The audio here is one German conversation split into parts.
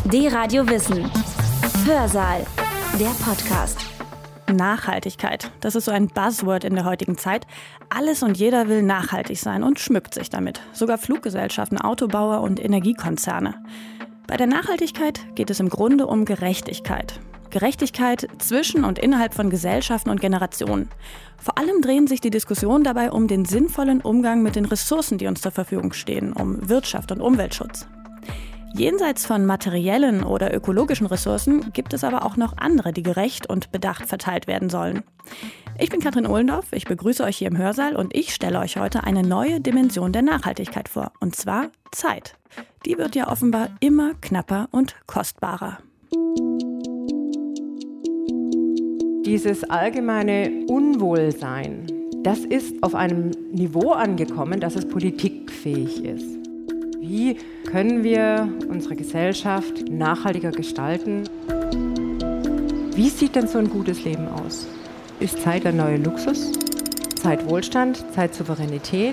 D-Radio Wissen. Hörsaal. Der Podcast. Nachhaltigkeit, das ist so ein Buzzword in der heutigen Zeit. Alles und jeder will nachhaltig sein und schmückt sich damit. Sogar Fluggesellschaften, Autobauer und Energiekonzerne. Bei der Nachhaltigkeit geht es im Grunde um Gerechtigkeit. Gerechtigkeit zwischen und innerhalb von Gesellschaften und Generationen. Vor allem drehen sich die Diskussionen dabei um den sinnvollen Umgang mit den Ressourcen, die uns zur Verfügung stehen, um Wirtschaft und Umweltschutz. Jenseits von materiellen oder ökologischen Ressourcen gibt es aber auch noch andere, die gerecht und bedacht verteilt werden sollen. Ich bin Katrin Ohlendorf, ich begrüße euch hier im Hörsaal und ich stelle euch heute eine neue Dimension der Nachhaltigkeit vor, und zwar Zeit. Die wird ja offenbar immer knapper und kostbarer. Dieses allgemeine Unwohlsein, das ist auf einem Niveau angekommen, dass es politikfähig ist. Wie können wir unsere Gesellschaft nachhaltiger gestalten? Wie sieht denn so ein gutes Leben aus? Ist Zeit der neue Luxus? Zeitwohlstand? Zeitsouveränität?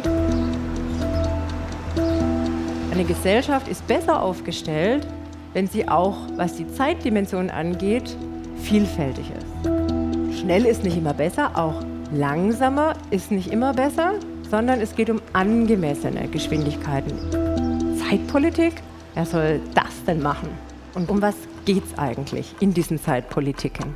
Eine Gesellschaft ist besser aufgestellt, wenn sie auch, was die Zeitdimension angeht, vielfältig ist. Schnell ist nicht immer besser, auch langsamer ist nicht immer besser, sondern es geht um angemessene Geschwindigkeiten. Zeitpolitik? Wer soll das denn machen? Und um was geht's eigentlich in diesen Zeitpolitiken?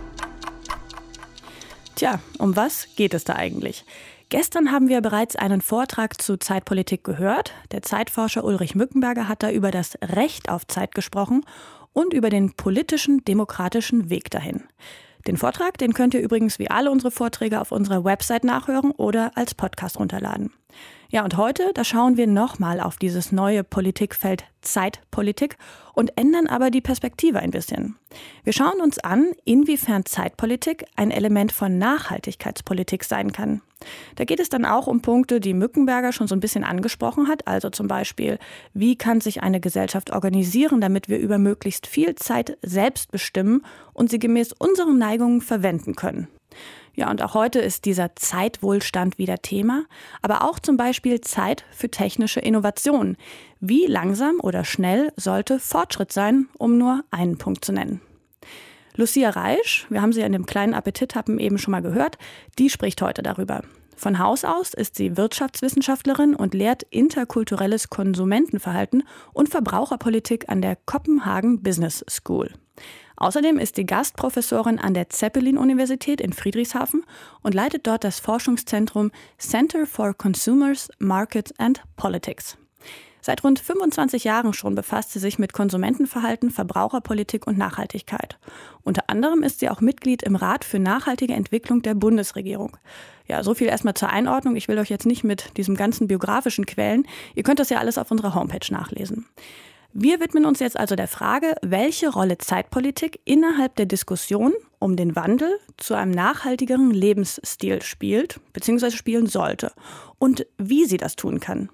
Tja, um was geht es da eigentlich? Gestern haben wir bereits einen Vortrag zu Zeitpolitik gehört. Der Zeitforscher Ulrich Mückenberger hat da über das Recht auf Zeit gesprochen und über den politischen, demokratischen Weg dahin. Den Vortrag, den könnt ihr übrigens wie alle unsere Vorträge auf unserer Website nachhören oder als Podcast runterladen. Ja, und heute, da schauen wir nochmal auf dieses neue Politikfeld Zeitpolitik und ändern aber die Perspektive ein bisschen. Wir schauen uns an, inwiefern Zeitpolitik ein Element von Nachhaltigkeitspolitik sein kann. Da geht es dann auch um Punkte, die Mückenberger schon so ein bisschen angesprochen hat, also zum Beispiel, wie kann sich eine Gesellschaft organisieren, damit wir über möglichst viel Zeit selbst bestimmen und sie gemäß unseren Neigungen verwenden können. Ja, und auch heute ist dieser Zeitwohlstand wieder Thema, aber auch zum Beispiel Zeit für technische Innovation. Wie langsam oder schnell sollte Fortschritt sein, um nur einen Punkt zu nennen. Lucia Reisch, wir haben sie in dem kleinen Appetithappen eben schon mal gehört, die spricht heute darüber. Von Haus aus ist sie Wirtschaftswissenschaftlerin und lehrt interkulturelles Konsumentenverhalten und Verbraucherpolitik an der Copenhagen Business School. Außerdem ist sie Gastprofessorin an der Zeppelin-Universität in Friedrichshafen und leitet dort das Forschungszentrum Center for Consumers, Markets and Politics. Seit rund 25 Jahren schon befasst sie sich mit Konsumentenverhalten, Verbraucherpolitik und Nachhaltigkeit. Unter anderem ist sie auch Mitglied im Rat für nachhaltige Entwicklung der Bundesregierung. Ja, so viel erstmal zur Einordnung. Ich will euch jetzt nicht mit diesem ganzen biografischen quälen. Ihr könnt das ja alles auf unserer Homepage nachlesen. Wir widmen uns jetzt also der Frage, welche Rolle Zeitpolitik innerhalb der Diskussion um den Wandel zu einem nachhaltigeren Lebensstil spielt bzw. spielen sollte und wie sie das tun kann.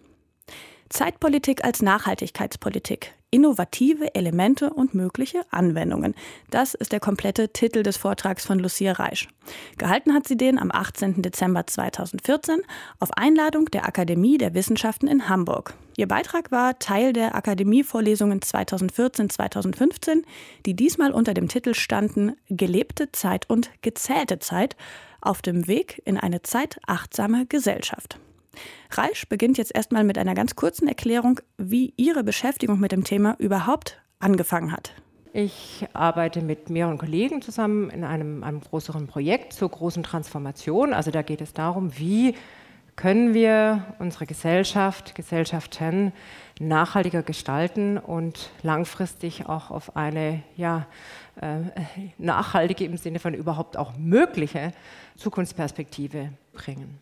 Zeitpolitik als Nachhaltigkeitspolitik. Innovative Elemente und mögliche Anwendungen. Das ist der komplette Titel des Vortrags von Lucia Reisch. Gehalten hat sie den am 18. Dezember 2014 auf Einladung der Akademie der Wissenschaften in Hamburg. Ihr Beitrag war Teil der Akademievorlesungen 2014-2015, die diesmal unter dem Titel standen Gelebte Zeit und gezählte Zeit auf dem Weg in eine zeitachtsame Gesellschaft. Reisch beginnt jetzt erstmal mit einer ganz kurzen Erklärung, wie ihre Beschäftigung mit dem Thema überhaupt angefangen hat. Ich arbeite mit mehreren Kollegen zusammen in einem größeren Projekt zur großen Transformation. Also da geht es darum, wie können wir unsere Gesellschaften nachhaltiger gestalten und langfristig auch auf eine nachhaltige im Sinne von überhaupt auch mögliche Zukunftsperspektive bringen.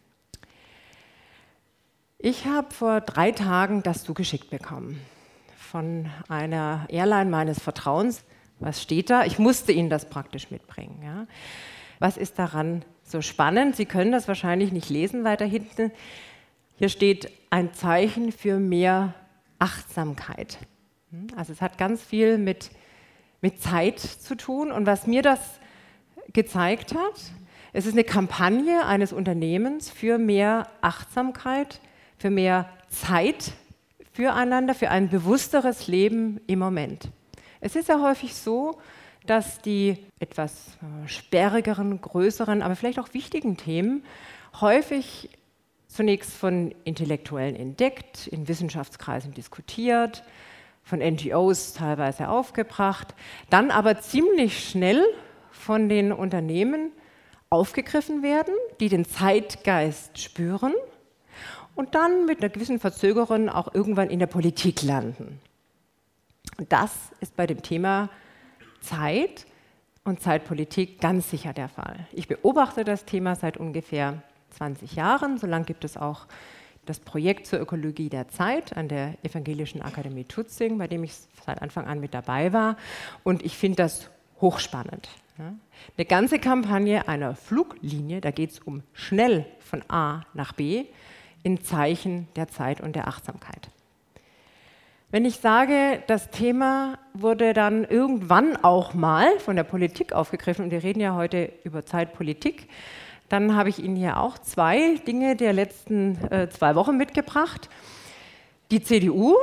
Ich habe vor 3 Tagen das zugeschickt bekommen von einer Airline meines Vertrauens. Was steht da? Ich musste Ihnen das praktisch mitbringen. Ja. Was ist daran so spannend? Sie können das wahrscheinlich nicht lesen weiter hinten. Hier steht ein Zeichen für mehr Achtsamkeit. Also es hat ganz viel mit Zeit zu tun. Und was mir das gezeigt hat, es ist eine Kampagne eines Unternehmens für mehr Achtsamkeit, für mehr Zeit füreinander, für ein bewussteres Leben im Moment. Es ist ja häufig so, dass die etwas sperrigeren, größeren, aber vielleicht auch wichtigen Themen häufig zunächst von Intellektuellen entdeckt, in Wissenschaftskreisen diskutiert, von NGOs teilweise aufgebracht, dann aber ziemlich schnell von den Unternehmen aufgegriffen werden, die den Zeitgeist spüren und dann mit einer gewissen Verzögerung auch irgendwann in der Politik landen. Und das ist bei dem Thema Zeit und Zeitpolitik ganz sicher der Fall. Ich beobachte das Thema seit ungefähr 20 Jahren. So lange gibt es auch das Projekt zur Ökologie der Zeit an der Evangelischen Akademie Tutzing, bei dem ich seit Anfang an mit dabei war. Und ich finde das hochspannend. Ja. Eine ganze Kampagne einer Fluglinie, da geht es um schnell von A nach B, in Zeichen der Zeit und der Achtsamkeit. Wenn ich sage, das Thema wurde dann irgendwann auch mal von der Politik aufgegriffen, und wir reden ja heute über Zeitpolitik, dann habe ich Ihnen hier auch 2 Dinge der letzten 2 Wochen mitgebracht. Die CDU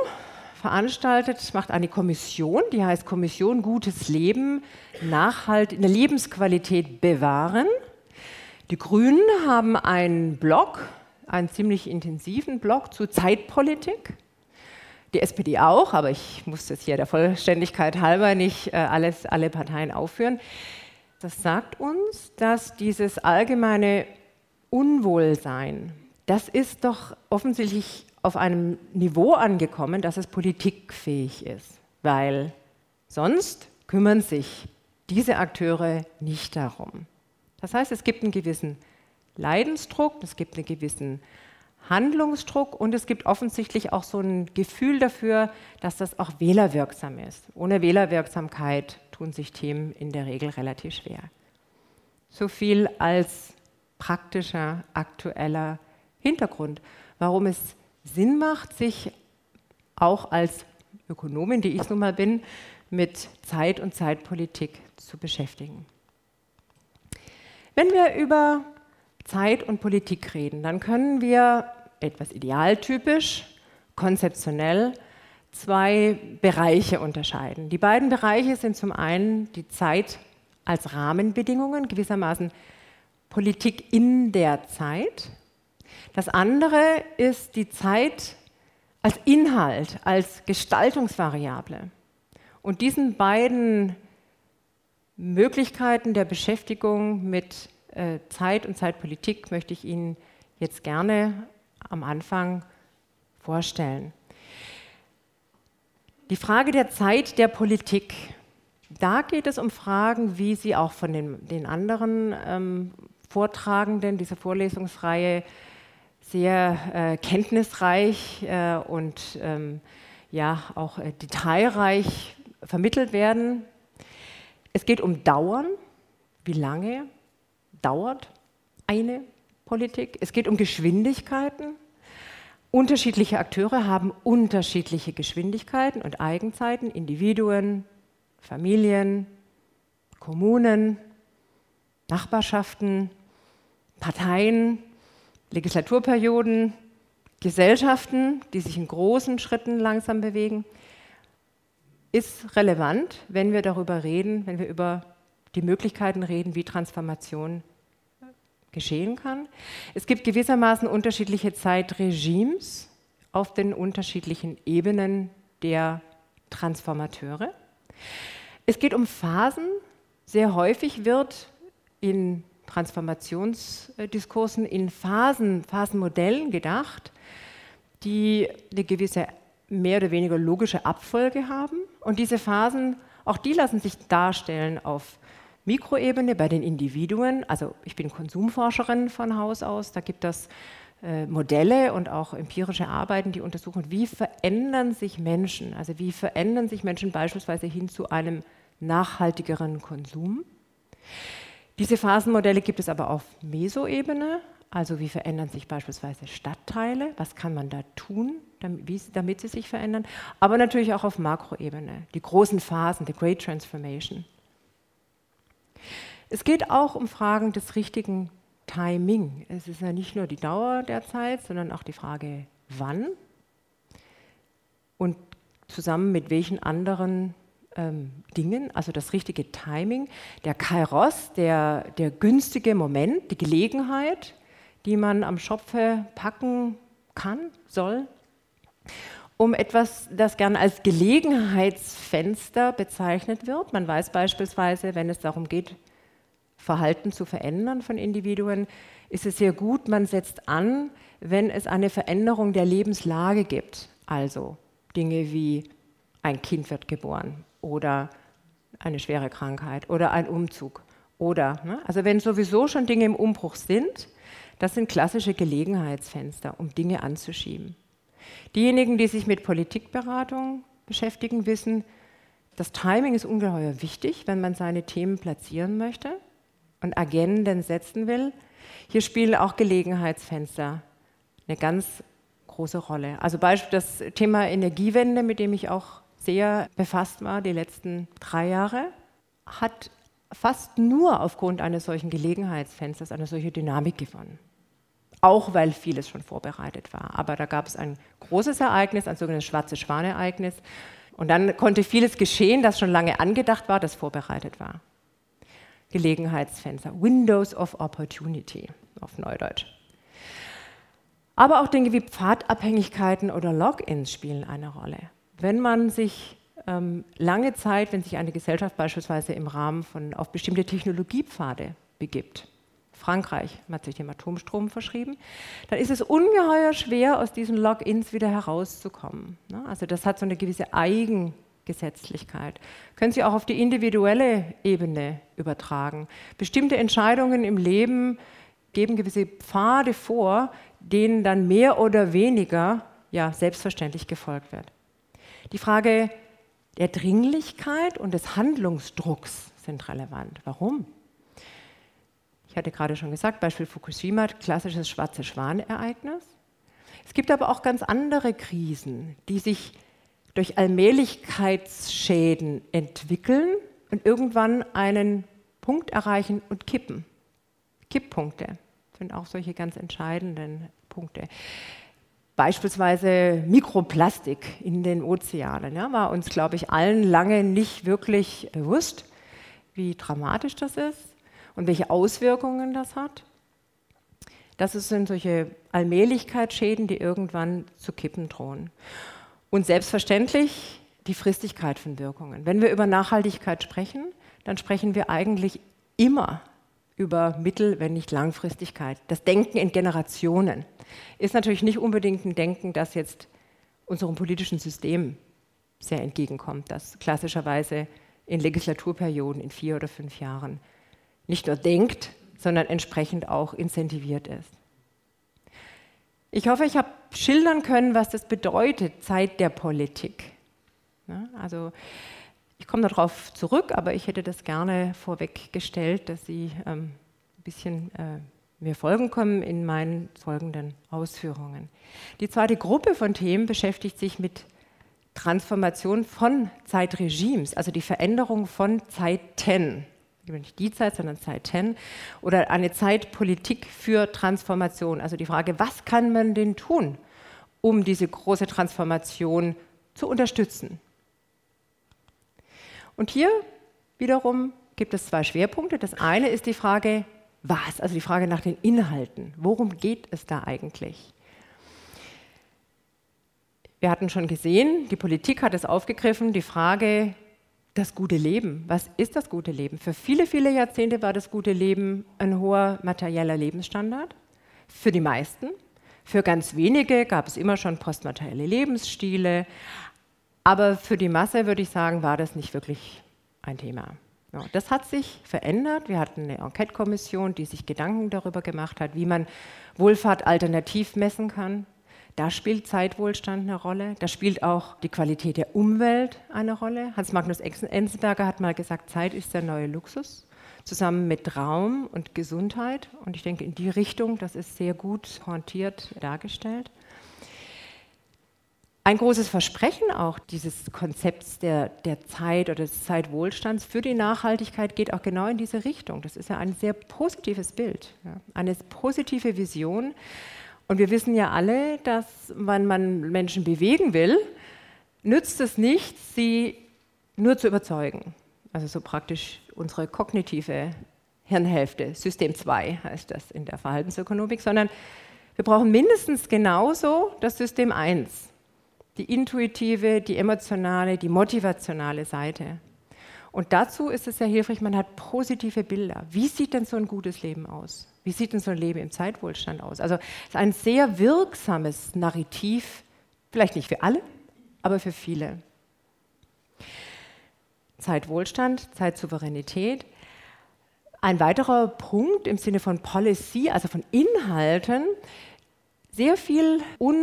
macht eine Kommission, die heißt Kommission Gutes Leben, eine Lebensqualität bewahren. Die Grünen haben einen Blog, einen ziemlich intensiven Blog zu Zeitpolitik. Die SPD auch, aber ich muss das hier der Vollständigkeit halber nicht alle Parteien aufführen. Das sagt uns, dass dieses allgemeine Unwohlsein, das ist doch offensichtlich auf einem Niveau angekommen, dass es politikfähig ist, weil sonst kümmern sich diese Akteure nicht darum. Das heißt, es gibt einen gewissen Leidensdruck, es gibt einen gewissen Handlungsdruck und es gibt offensichtlich auch so ein Gefühl dafür, dass das auch wählerwirksam ist. Ohne Wählerwirksamkeit tun sich Themen in der Regel relativ schwer. So viel als praktischer, aktueller Hintergrund, warum es Sinn macht, sich auch als Ökonomin, die ich nun mal bin, mit Zeit und Zeitpolitik zu beschäftigen. Wenn wir über Zeit und Politik reden, dann können wir etwas idealtypisch, konzeptionell 2 Bereiche unterscheiden. Die beiden Bereiche sind zum einen die Zeit als Rahmenbedingungen, gewissermaßen Politik in der Zeit. Das andere ist die Zeit als Inhalt, als Gestaltungsvariable. Und diesen beiden Möglichkeiten der Beschäftigung mit Zeit und Zeitpolitik möchte ich Ihnen jetzt gerne am Anfang vorstellen. Die Frage der Zeit der Politik, da geht es um Fragen, wie sie auch von den anderen Vortragenden dieser Vorlesungsreihe sehr kenntnisreich und auch detailreich vermittelt werden. Es geht um Dauern, wie lange dauert eine Politik. Es geht um Geschwindigkeiten. Unterschiedliche Akteure haben unterschiedliche Geschwindigkeiten und Eigenzeiten, Individuen, Familien, Kommunen, Nachbarschaften, Parteien, Legislaturperioden, Gesellschaften, die sich in großen Schritten langsam bewegen, ist relevant, wenn wir darüber reden, wenn wir über die Möglichkeiten reden, wie Transformation geschehen kann. Es gibt gewissermaßen unterschiedliche Zeitregimes auf den unterschiedlichen Ebenen der Transformateure. Es geht um Phasen. Sehr häufig wird in Transformationsdiskursen in Phasenmodellen gedacht, die eine gewisse mehr oder weniger logische Abfolge haben. Und diese Phasen, auch die lassen sich darstellen auf Mikroebene bei den Individuen. Also ich bin Konsumforscherin von Haus aus, da gibt es Modelle und auch empirische Arbeiten, die untersuchen, wie verändern sich Menschen, also wie verändern sich Menschen beispielsweise hin zu einem nachhaltigeren Konsum. Diese Phasenmodelle gibt es aber auf Mesoebene, also wie verändern sich beispielsweise Stadtteile, was kann man da tun, damit sie sich verändern, aber natürlich auch auf Makroebene, die großen Phasen, the Great Transformation. Es geht auch um Fragen des richtigen Timing. Es ist ja nicht nur die Dauer der Zeit, sondern auch die Frage, wann und zusammen mit welchen anderen Dingen, also das richtige Timing, der Kairos, der günstige Moment, die Gelegenheit, die man am Schopfe packen kann, soll, um etwas, das gern als Gelegenheitsfenster bezeichnet wird. Man weiß beispielsweise, wenn es darum geht, Verhalten zu verändern von Individuen, ist es sehr gut, man setzt an, wenn es eine Veränderung der Lebenslage gibt. Also Dinge wie ein Kind wird geboren oder eine schwere Krankheit oder ein Umzug. Also wenn sowieso schon Dinge im Umbruch sind, das sind klassische Gelegenheitsfenster, um Dinge anzuschieben. Diejenigen, die sich mit Politikberatung beschäftigen, wissen, das Timing ist ungeheuer wichtig, wenn man seine Themen platzieren möchte und Agenden setzen will. Hier spielen auch Gelegenheitsfenster eine ganz große Rolle. Also das Thema Energiewende, mit dem ich auch sehr befasst war die letzten 3 Jahre, hat fast nur aufgrund eines solchen Gelegenheitsfensters eine solche Dynamik gewonnen. Auch weil vieles schon vorbereitet war. Aber da gab es ein großes Ereignis, ein sogenanntes Schwarze-Schwan-Ereignis. Und dann konnte vieles geschehen, das schon lange angedacht war, das vorbereitet war. Gelegenheitsfenster, Windows of Opportunity auf Neudeutsch. Aber auch Dinge wie Pfadabhängigkeiten oder Logins spielen eine Rolle. Wenn man sich lange Zeit, wenn sich eine Gesellschaft beispielsweise im Rahmen auf bestimmte Technologiepfade begibt, Frankreich hat sich dem Atomstrom verschrieben, dann ist es ungeheuer schwer, aus diesen Logins wieder herauszukommen. Also das hat so eine gewisse Eigengesetzlichkeit. Können Sie auch auf die individuelle Ebene übertragen. Bestimmte Entscheidungen im Leben geben gewisse Pfade vor, denen dann mehr oder weniger selbstverständlich gefolgt wird. Die Frage der Dringlichkeit und des Handlungsdrucks sind relevant. Warum? Ich hatte gerade schon gesagt, Beispiel Fukushima, klassisches Schwarze-Schwan-Ereignis. Es gibt aber auch ganz andere Krisen, die sich durch Allmählichkeitsschäden entwickeln und irgendwann einen Punkt erreichen und kippen. Kipppunkte sind auch solche ganz entscheidenden Punkte. Beispielsweise Mikroplastik in den Ozeanen. War uns, glaube ich, allen lange nicht wirklich bewusst, wie dramatisch das ist und welche Auswirkungen das hat. Das sind solche Allmählichkeitsschäden, die irgendwann zu kippen drohen. Und selbstverständlich die Fristigkeit von Wirkungen. Wenn wir über Nachhaltigkeit sprechen, dann sprechen wir eigentlich immer über Mittel-, wenn nicht Langfristigkeit. Das Denken in Generationen ist natürlich nicht unbedingt ein Denken, das jetzt unserem politischen System sehr entgegenkommt, das klassischerweise in Legislaturperioden in 4 oder 5 Jahren nicht nur denkt, sondern entsprechend auch incentiviert ist. Ich hoffe, ich habe schildern können, was das bedeutet, Zeit der Politik. Also ich komme darauf zurück, aber ich hätte das gerne vorweggestellt, dass Sie ein bisschen mir folgen können in meinen folgenden Ausführungen. Die zweite Gruppe von Themen beschäftigt sich mit Transformation von Zeitregimes, also die Veränderung von Zeiten. Nicht die Zeit, sondern Zeiten oder eine Zeitpolitik für Transformation. Also die Frage, was kann man denn tun, um diese große Transformation zu unterstützen? Und hier wiederum gibt es 2 Schwerpunkte. Das eine ist die Frage, was? Also die Frage nach den Inhalten. Worum geht es da eigentlich? Wir hatten schon gesehen, die Politik hat es aufgegriffen, die Frage, das gute Leben. Was ist das gute Leben? Für viele, viele Jahrzehnte war das gute Leben ein hoher materieller Lebensstandard. Für die meisten. Für ganz wenige gab es immer schon postmaterielle Lebensstile. Aber für die Masse, würde ich sagen, war das nicht wirklich ein Thema. Ja, das hat sich verändert. Wir hatten eine Enquete-Kommission, die sich Gedanken darüber gemacht hat, wie man Wohlfahrt alternativ messen kann. Da spielt Zeitwohlstand eine Rolle. Da spielt auch die Qualität der Umwelt eine Rolle. Hans Magnus Enzensberger hat mal gesagt, Zeit ist der neue Luxus, zusammen mit Raum und Gesundheit. Und ich denke, in die Richtung, das ist sehr gut pointiert dargestellt. Ein großes Versprechen auch dieses Konzepts der Zeit oder des Zeitwohlstands für die Nachhaltigkeit geht auch genau in diese Richtung. Das ist ja ein sehr positives Bild, eine positive Vision. Und wir wissen ja alle, dass wenn man Menschen bewegen will, nützt es nicht, sie nur zu überzeugen. Also so praktisch unsere kognitive Hirnhälfte, System 2 heißt das in der Verhaltensökonomik, sondern wir brauchen mindestens genauso das System 1, die intuitive, die emotionale, die motivationale Seite. Und dazu ist es sehr hilfreich, man hat positive Bilder. Wie sieht denn so ein gutes Leben aus? Wie sieht denn so ein Leben im Zeitwohlstand aus? Also es ist ein sehr wirksames Narrativ, vielleicht nicht für alle, aber für viele. Zeitwohlstand, Zeitsouveränität. Ein weiterer Punkt im Sinne von Policy, also von Inhalten, sehr viel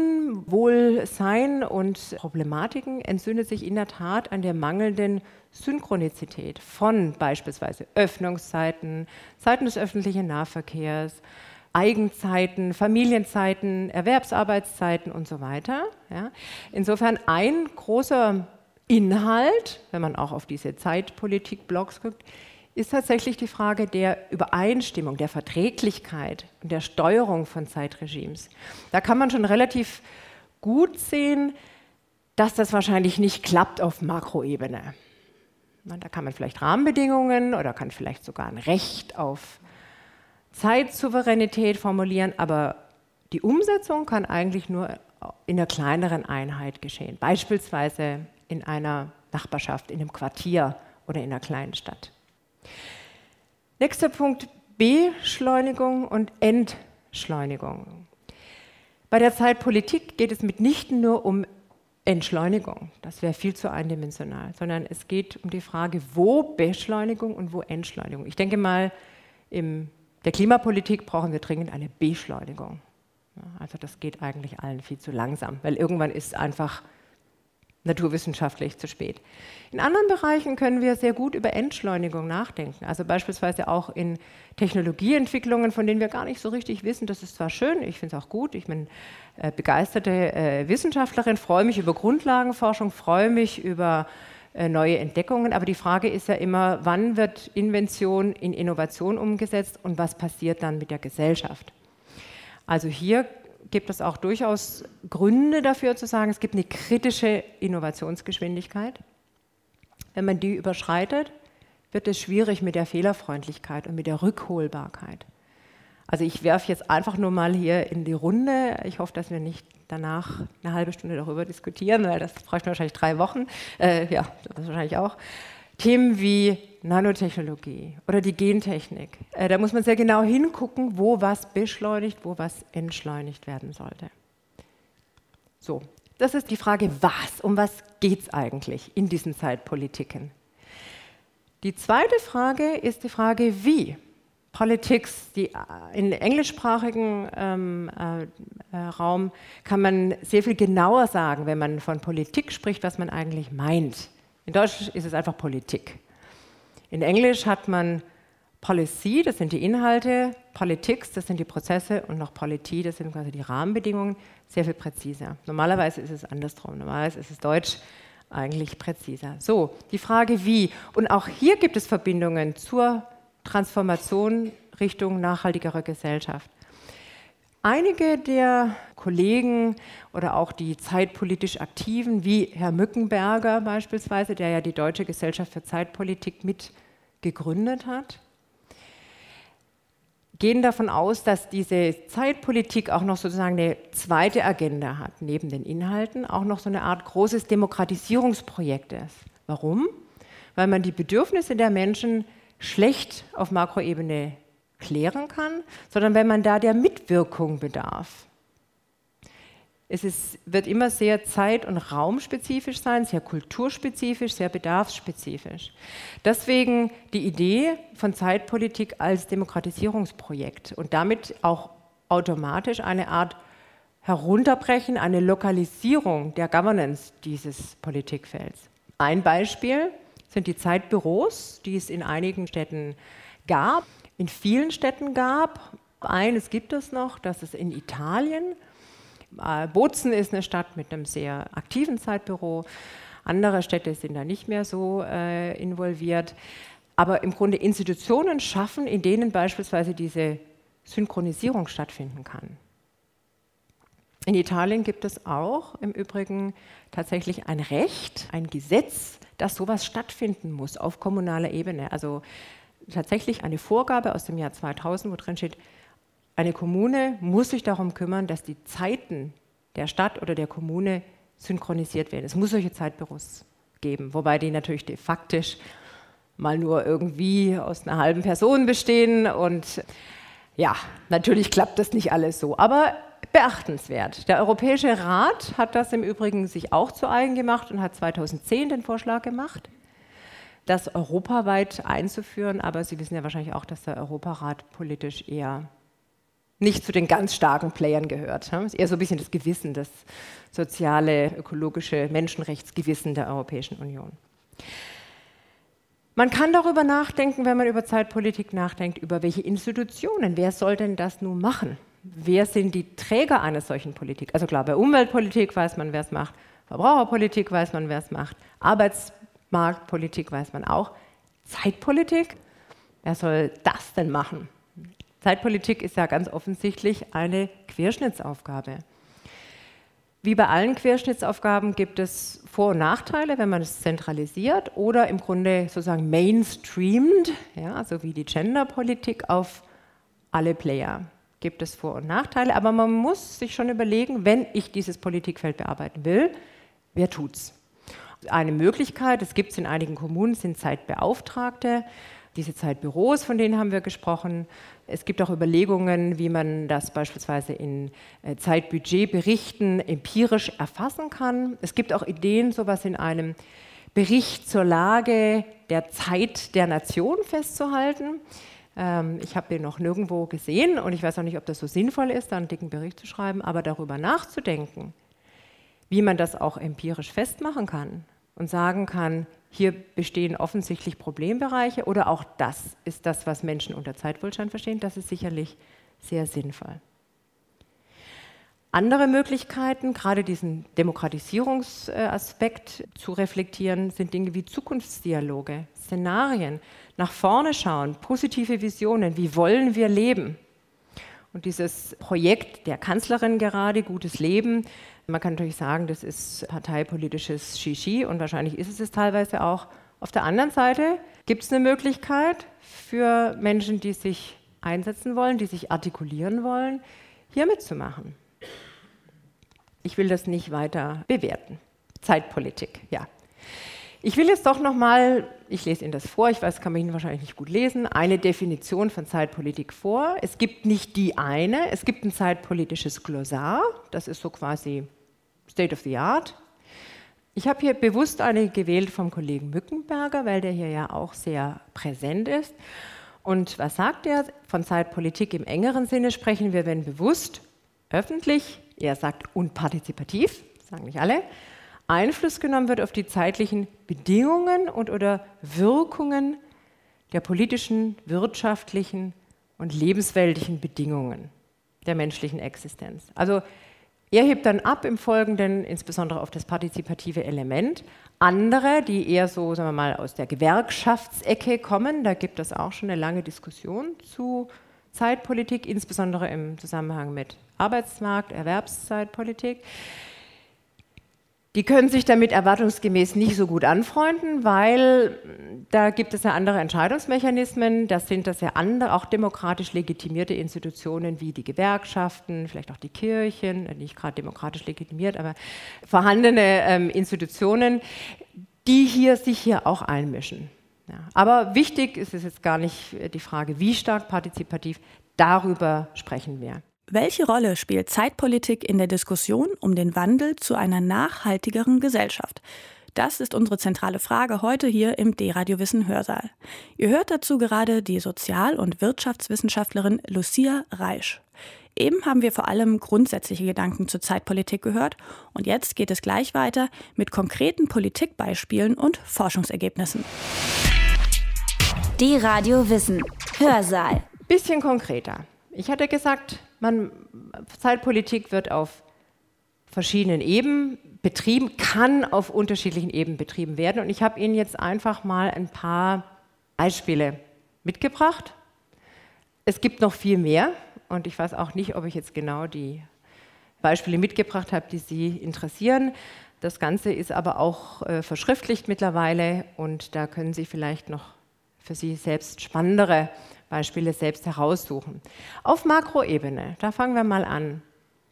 Unwohlsein und Problematiken entzündet sich in der Tat an der mangelnden Synchronizität von beispielsweise Öffnungszeiten, Zeiten des öffentlichen Nahverkehrs, Eigenzeiten, Familienzeiten, Erwerbsarbeitszeiten und so weiter. Ja. Insofern ein großer Inhalt, wenn man auch auf diese Zeitpolitik-Blogs guckt, ist tatsächlich die Frage der Übereinstimmung, der Verträglichkeit und der Steuerung von Zeitregimes. Da kann man schon relativ gut sehen, dass das wahrscheinlich nicht klappt auf Makroebene. Da kann man vielleicht Rahmenbedingungen oder kann vielleicht sogar ein Recht auf Zeitsouveränität formulieren, aber die Umsetzung kann eigentlich nur in einer kleineren Einheit geschehen, beispielsweise in einer Nachbarschaft, in einem Quartier oder in einer kleinen Stadt. Nächster Punkt, Beschleunigung und Entschleunigung. Bei der Zeitpolitik geht es mitnichten nur um Entschleunigung, das wäre viel zu eindimensional, sondern es geht um die Frage, wo Beschleunigung und wo Entschleunigung. Ich denke mal, in der Klimapolitik brauchen wir dringend eine Beschleunigung. Also das geht eigentlich allen viel zu langsam, weil irgendwann ist einfach naturwissenschaftlich zu spät. In anderen Bereichen können wir sehr gut über Entschleunigung nachdenken, also beispielsweise auch in Technologieentwicklungen, von denen wir gar nicht so richtig wissen, das ist zwar schön, ich finde es auch gut, ich bin begeisterte Wissenschaftlerin, freue mich über Grundlagenforschung, freue mich über neue Entdeckungen, aber die Frage ist ja immer, wann wird Invention in Innovation umgesetzt und was passiert dann mit der Gesellschaft? Also hier gibt es auch durchaus Gründe dafür zu sagen, es gibt eine kritische Innovationsgeschwindigkeit. Wenn man die überschreitet, wird es schwierig mit der Fehlerfreundlichkeit und mit der Rückholbarkeit. Also ich werfe jetzt einfach nur mal hier in die Runde. Ich hoffe, dass wir nicht danach eine halbe Stunde darüber diskutieren, weil das bräuchte wahrscheinlich 3 Wochen. Ja, das wahrscheinlich auch. Themen wie Nanotechnologie oder die Gentechnik. Da muss man sehr genau hingucken, wo was beschleunigt, wo was entschleunigt werden sollte. So, das ist die Frage, was, um was geht es eigentlich in diesen Zeitpolitiken? Die zweite Frage ist die Frage, wie. Politics, die in englischsprachigen Raum kann man sehr viel genauer sagen, wenn man von Politik spricht, was man eigentlich meint. In Deutsch ist es einfach Politik. In Englisch hat man Policy, das sind die Inhalte, Politics, das sind die Prozesse und noch Polity, das sind quasi die Rahmenbedingungen, sehr viel präziser. Normalerweise ist es andersrum, normalerweise ist es Deutsch eigentlich präziser. So, die Frage wie. Und auch hier gibt es Verbindungen zur Transformation Richtung nachhaltigerer Gesellschaft. Einige der Kollegen oder auch die zeitpolitisch Aktiven, wie Herr Mückenberger beispielsweise, der ja die Deutsche Gesellschaft für Zeitpolitik mit gegründet hat, gehen davon aus, dass diese Zeitpolitik auch noch sozusagen eine zweite Agenda hat, neben den Inhalten, auch noch so eine Art großes Demokratisierungsprojekt ist. Warum? Weil man die Bedürfnisse der Menschen schlecht auf Makroebene klären kann, sondern wenn man da der Mitwirkung bedarf. Wird immer sehr zeit- und raumspezifisch sein, sehr kulturspezifisch, sehr bedarfsspezifisch. Deswegen die Idee von Zeitpolitik als Demokratisierungsprojekt und damit auch automatisch eine Art Herunterbrechen, eine Lokalisierung der Governance dieses Politikfelds. Ein Beispiel sind die Zeitbüros, die es in einigen Städten gab, in vielen Städten gab. Eines gibt es noch, das ist in Italien. Bozen ist eine Stadt mit einem sehr aktiven Zeitbüro. Andere Städte sind da nicht mehr so involviert. Aber im Grunde Institutionen schaffen, in denen beispielsweise diese Synchronisierung stattfinden kann. In Italien gibt es auch im Übrigen tatsächlich ein Recht, ein Gesetz, dass sowas stattfinden muss auf kommunaler Ebene. Also tatsächlich eine Vorgabe aus dem Jahr 2000, wo drin steht, eine Kommune muss sich darum kümmern, dass die Zeiten der Stadt oder der Kommune synchronisiert werden. Es muss solche Zeitbüros geben, wobei die natürlich de facto mal nur irgendwie aus einer halben Person bestehen. Und ja, natürlich klappt das nicht alles so, aber beachtenswert. Der Europäische Rat hat das im Übrigen sich auch zu eigen gemacht und hat 2010 den Vorschlag gemacht, das europaweit einzuführen. Aber Sie wissen ja wahrscheinlich auch, dass der Europarat politisch eher nicht zu den ganz starken Playern gehört. Es ist eher so ein bisschen das Gewissen, das soziale, ökologische Menschenrechtsgewissen der Europäischen Union. Man kann darüber nachdenken, wenn man über Zeitpolitik nachdenkt, über welche Institutionen, wer soll denn das nun machen? Wer sind die Träger einer solchen Politik? Also klar, bei Umweltpolitik weiß man, wer es macht, Verbraucherpolitik weiß man, wer es macht, Arbeitsmarktpolitik weiß man auch. Zeitpolitik, wer soll das denn machen? Zeitpolitik ist ja ganz offensichtlich eine Querschnittsaufgabe. Wie bei allen Querschnittsaufgaben gibt es Vor- und Nachteile, wenn man es zentralisiert oder im Grunde sozusagen mainstreamt, ja, also wie die Genderpolitik auf alle Player. Gibt es Vor- und Nachteile, aber man muss sich schon überlegen, wenn ich dieses Politikfeld bearbeiten will, wer tut's? Eine Möglichkeit, das gibt es in einigen Kommunen, sind Zeitbeauftragte, diese Zeitbüros, von denen haben wir gesprochen. Es gibt auch Überlegungen, wie man das beispielsweise in Zeitbudgetberichten empirisch erfassen kann. Es gibt auch Ideen, sowas in einem Bericht zur Lage der Zeit der Nation festzuhalten. Ich habe den noch nirgendwo gesehen und ich weiß auch nicht, ob das so sinnvoll ist, da einen dicken Bericht zu schreiben, aber darüber nachzudenken, wie man das auch empirisch festmachen kann und sagen kann, hier bestehen offensichtlich Problembereiche oder auch das ist das, was Menschen unter Zeitwohlstand verstehen, das ist sicherlich sehr sinnvoll. Andere Möglichkeiten, gerade diesen Demokratisierungsaspekt zu reflektieren, sind Dinge wie Zukunftsdialoge, Szenarien, nach vorne schauen, positive Visionen, wie wollen wir leben? Und dieses Projekt der Kanzlerin gerade, Gutes Leben, man kann natürlich sagen, das ist parteipolitisches Shishi und wahrscheinlich ist es teilweise auch. Auf der anderen Seite gibt es eine Möglichkeit für Menschen, die sich einsetzen wollen, die sich artikulieren wollen, hier mitzumachen. Ich will das nicht weiter bewerten. Zeitpolitik, ja. Ich will jetzt doch nochmal, ich lese Ihnen das vor, ich weiß, kann man Ihnen wahrscheinlich nicht gut lesen, eine Definition von Zeitpolitik vor. Es gibt nicht die eine, es gibt ein zeitpolitisches Glossar, das ist so quasi State of the Art. Ich habe hier bewusst eine gewählt vom Kollegen Mückenberger, weil der hier ja auch sehr präsent ist. Und was sagt er? Von Zeitpolitik im engeren Sinne sprechen wir, wenn bewusst, öffentlich, er sagt unpartizipativ, sagen nicht alle, Einfluss genommen wird auf die zeitlichen Bedingungen und/oder Wirkungen der politischen, wirtschaftlichen und lebensweltlichen Bedingungen der menschlichen Existenz. Also er hebt dann ab im Folgenden insbesondere auf das partizipative Element. Andere, die eher so, sagen wir mal, aus der Gewerkschaftsecke kommen, da gibt es auch schon eine lange Diskussion zu Zeitpolitik, insbesondere im Zusammenhang mit Arbeitsmarkt, Erwerbszeitpolitik. Die können sich damit erwartungsgemäß nicht so gut anfreunden, weil da gibt es ja andere Entscheidungsmechanismen. Das sind ja andere, auch demokratisch legitimierte Institutionen wie die Gewerkschaften, vielleicht auch die Kirchen, nicht gerade demokratisch legitimiert, aber vorhandene Institutionen, die sich hier auch einmischen. Ja. Aber wichtig ist es jetzt gar nicht die Frage, wie stark partizipativ, darüber sprechen wir. Welche Rolle spielt Zeitpolitik in der Diskussion um den Wandel zu einer nachhaltigeren Gesellschaft? Das ist unsere zentrale Frage heute hier im D-Radio Wissen Hörsaal. Ihr hört dazu gerade die Sozial- und Wirtschaftswissenschaftlerin Lucia Reisch. Eben haben wir vor allem grundsätzliche Gedanken zur Zeitpolitik gehört und jetzt geht es gleich weiter mit konkreten Politikbeispielen und Forschungsergebnissen. D-Radio Wissen Hörsaal. Bisschen konkreter. Ich hatte gesagt, Zeitpolitik wird auf verschiedenen Ebenen betrieben, kann auf unterschiedlichen Ebenen betrieben werden. Und ich habe Ihnen jetzt einfach mal ein paar Beispiele mitgebracht. Es gibt noch viel mehr und ich weiß auch nicht, ob ich jetzt genau die Beispiele mitgebracht habe, die Sie interessieren. Das Ganze ist aber auch verschriftlicht mittlerweile und da können Sie vielleicht noch für Sie selbst spannendere Beispiele selbst heraussuchen. Auf Makroebene, da fangen wir mal an.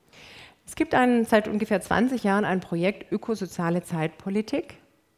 Es gibt seit ungefähr 20 Jahren ein Projekt Ökosoziale Zeitpolitik,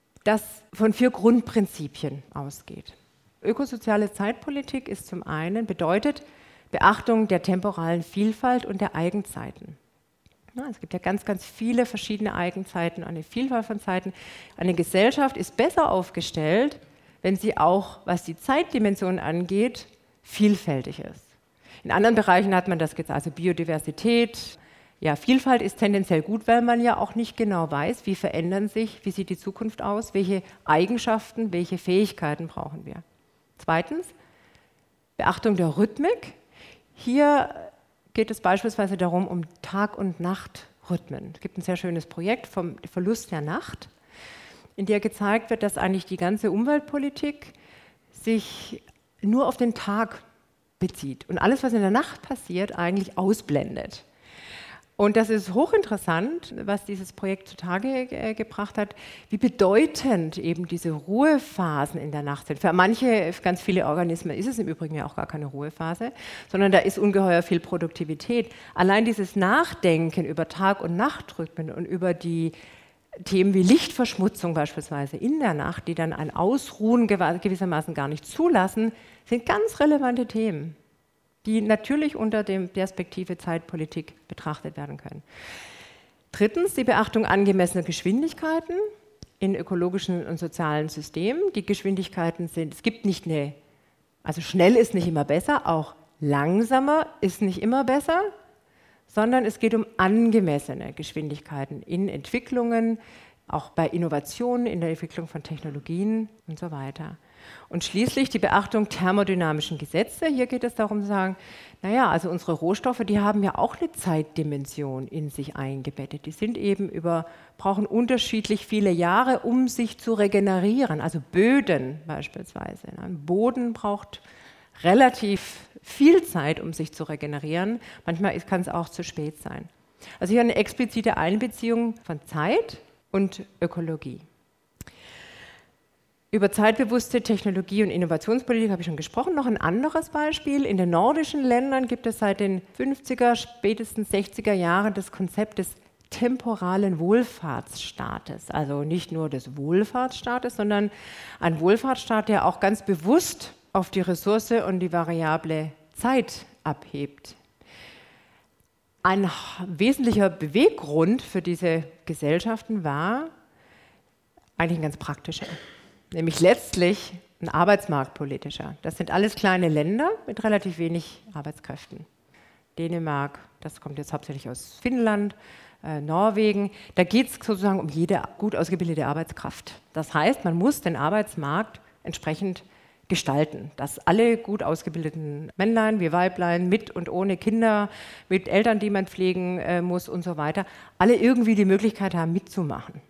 das von 4 Grundprinzipien ausgeht. Ökosoziale Zeitpolitik ist zum einen, bedeutet Beachtung der temporalen Vielfalt und der Eigenzeiten. Ja, es gibt ja ganz, ganz viele verschiedene Eigenzeiten, eine Vielfalt von Zeiten. Eine Gesellschaft ist besser aufgestellt, wenn sie auch, was die Zeitdimension angeht, vielfältig ist. In anderen Bereichen hat man das gesagt, also Biodiversität. Ja, Vielfalt ist tendenziell gut, weil man ja auch nicht genau weiß, wie verändern sich, wie sieht die Zukunft aus, welche Eigenschaften, welche Fähigkeiten brauchen wir. Zweitens, Beachtung der Rhythmik. Hier geht es beispielsweise darum, um Tag- und Nachtrhythmen. Es gibt ein sehr schönes Projekt vom Verlust der Nacht, in der gezeigt wird, dass eigentlich die ganze Umweltpolitik sich nur auf den Tag bezieht und alles, was in der Nacht passiert, eigentlich ausblendet. Und das ist hochinteressant, was dieses Projekt zutage gebracht hat, wie bedeutend eben diese Ruhephasen in der Nacht sind. Für manche, für ganz viele Organismen ist es im Übrigen ja auch gar keine Ruhephase, sondern da ist ungeheuer viel Produktivität. Allein dieses Nachdenken über Tag- und Nachtrhythmen und über die Themen wie Lichtverschmutzung beispielsweise in der Nacht, die dann ein Ausruhen gewissermaßen gar nicht zulassen, sind ganz relevante Themen, die natürlich unter der Perspektive Zeitpolitik betrachtet werden können. Drittens, die Beachtung angemessener Geschwindigkeiten in ökologischen und sozialen Systemen. Die Geschwindigkeiten sind, es gibt nicht also schnell ist nicht immer besser, auch langsamer ist nicht immer besser, sondern es geht um angemessene Geschwindigkeiten in Entwicklungen, auch bei Innovationen, in der Entwicklung von Technologien und so weiter. Und schließlich die Beachtung thermodynamischen Gesetze. Hier geht es darum zu sagen, naja, also unsere Rohstoffe, die haben ja auch eine Zeitdimension in sich eingebettet. Die sind eben brauchen unterschiedlich viele Jahre, um sich zu regenerieren. Also Böden beispielsweise. Ein Boden braucht relativ viel Zeit, um sich zu regenerieren. Manchmal kann es auch zu spät sein. Also hier eine explizite Einbeziehung von Zeit und Ökologie. Über zeitbewusste Technologie- und Innovationspolitik habe ich schon gesprochen. Noch ein anderes Beispiel. In den nordischen Ländern gibt es seit den 50er, spätestens 60er Jahren das Konzept des temporalen Wohlfahrtsstaates. Also nicht nur des Wohlfahrtsstaates, sondern ein Wohlfahrtsstaat, der auch ganz bewusst auf die Ressource und die Variable Zeit abhebt. Ein wesentlicher Beweggrund für diese Gesellschaften war eigentlich ein ganz praktischer, nämlich letztlich ein arbeitsmarktpolitischer. Das sind alles kleine Länder mit relativ wenig Arbeitskräften. Dänemark, das kommt jetzt hauptsächlich aus Finnland, Norwegen. Da geht es sozusagen um jede gut ausgebildete Arbeitskraft. Das heißt, man muss den Arbeitsmarkt entsprechend gestalten, dass alle gut ausgebildeten Männlein wie Weiblein mit und ohne Kinder, mit Eltern, die man pflegen muss und so weiter, alle irgendwie die Möglichkeit haben, mitzumachen.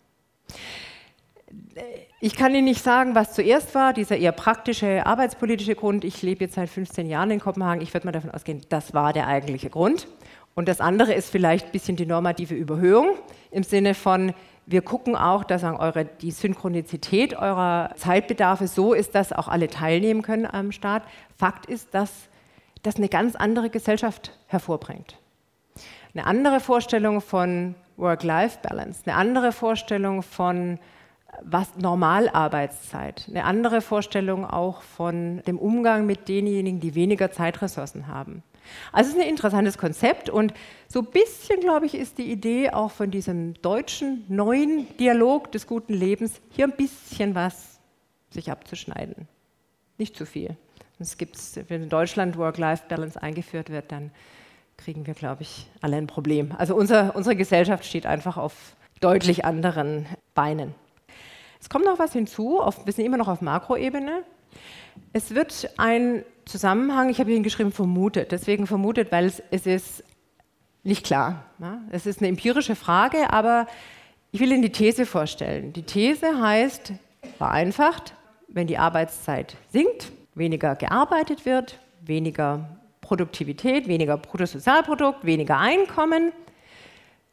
Ich kann Ihnen nicht sagen, was zuerst war, dieser eher praktische, arbeitspolitische Grund. Ich lebe jetzt seit 15 Jahren in Kopenhagen. Ich würde mal davon ausgehen, das war der eigentliche Grund. Und das andere ist vielleicht ein bisschen die normative Überhöhung im Sinne von, wir gucken auch, dass die Synchronizität eurer Zeitbedarfe so ist, dass auch alle teilnehmen können am Staat. Fakt ist, dass das eine ganz andere Gesellschaft hervorbringt. Eine andere Vorstellung von Work-Life-Balance, eine andere Vorstellung von Normalarbeitszeit, eine andere Vorstellung auch von dem Umgang mit denjenigen, die weniger Zeitressourcen haben. Also es ist ein interessantes Konzept und so ein bisschen, glaube ich, ist die Idee auch von diesem deutschen neuen Dialog des guten Lebens, hier ein bisschen was sich abzuschneiden. Nicht zu viel. Wenn in Deutschland Work-Life-Balance eingeführt wird, dann kriegen wir, glaube ich, alle ein Problem. Also unsere Gesellschaft steht einfach auf deutlich anderen Beinen. Es kommt noch was hinzu, wir sind immer noch auf Makroebene. Es wird ein Zusammenhang, ich habe hier geschrieben, vermutet. Deswegen vermutet, weil es ist nicht klar. Ja? Es ist eine empirische Frage, aber ich will Ihnen die These vorstellen. Die These heißt, vereinfacht, wenn die Arbeitszeit sinkt, weniger gearbeitet wird, weniger Produktivität, weniger Bruttosozialprodukt, weniger Einkommen,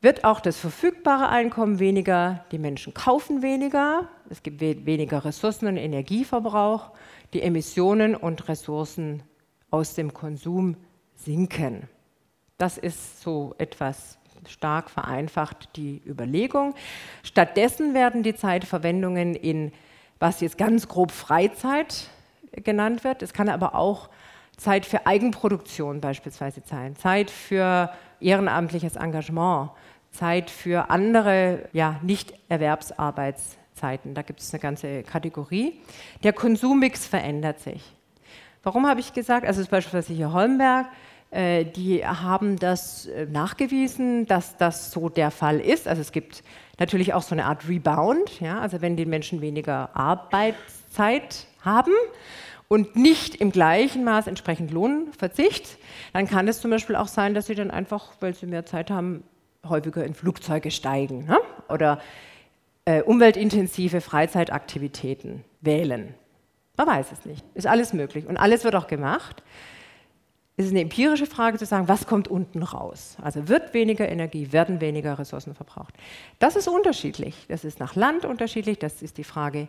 wird auch das verfügbare Einkommen weniger, die Menschen kaufen weniger, es gibt weniger Ressourcen- und Energieverbrauch, die Emissionen und Ressourcen aus dem Konsum sinken. Das ist so etwas stark vereinfacht die Überlegung. Stattdessen werden die Zeitverwendungen in, was jetzt ganz grob Freizeit genannt wird, es kann aber auch Zeit für Eigenproduktion beispielsweise sein, Zeit für ehrenamtliches Engagement, Zeit für andere Nicht-Erwerbsarbeitszeiten. Da gibt es eine ganze Kategorie. Der Konsummix verändert sich. Warum habe ich gesagt, also beispielsweise hier Holmberg, die haben das nachgewiesen, dass das so der Fall ist. Also es gibt natürlich auch so eine Art Rebound, ja? Also wenn die Menschen weniger Arbeitszeit haben und nicht im gleichen Maß entsprechend Lohnverzicht, dann kann es zum Beispiel auch sein, dass sie dann einfach, weil sie mehr Zeit haben, häufiger in Flugzeuge steigen, ne? Oder umweltintensive Freizeitaktivitäten wählen. Man weiß es nicht. Ist alles möglich und alles wird auch gemacht. Es ist eine empirische Frage zu sagen, was kommt unten raus? Also wird weniger Energie, werden weniger Ressourcen verbraucht? Das ist unterschiedlich. Das ist nach Land unterschiedlich. Das ist die Frage,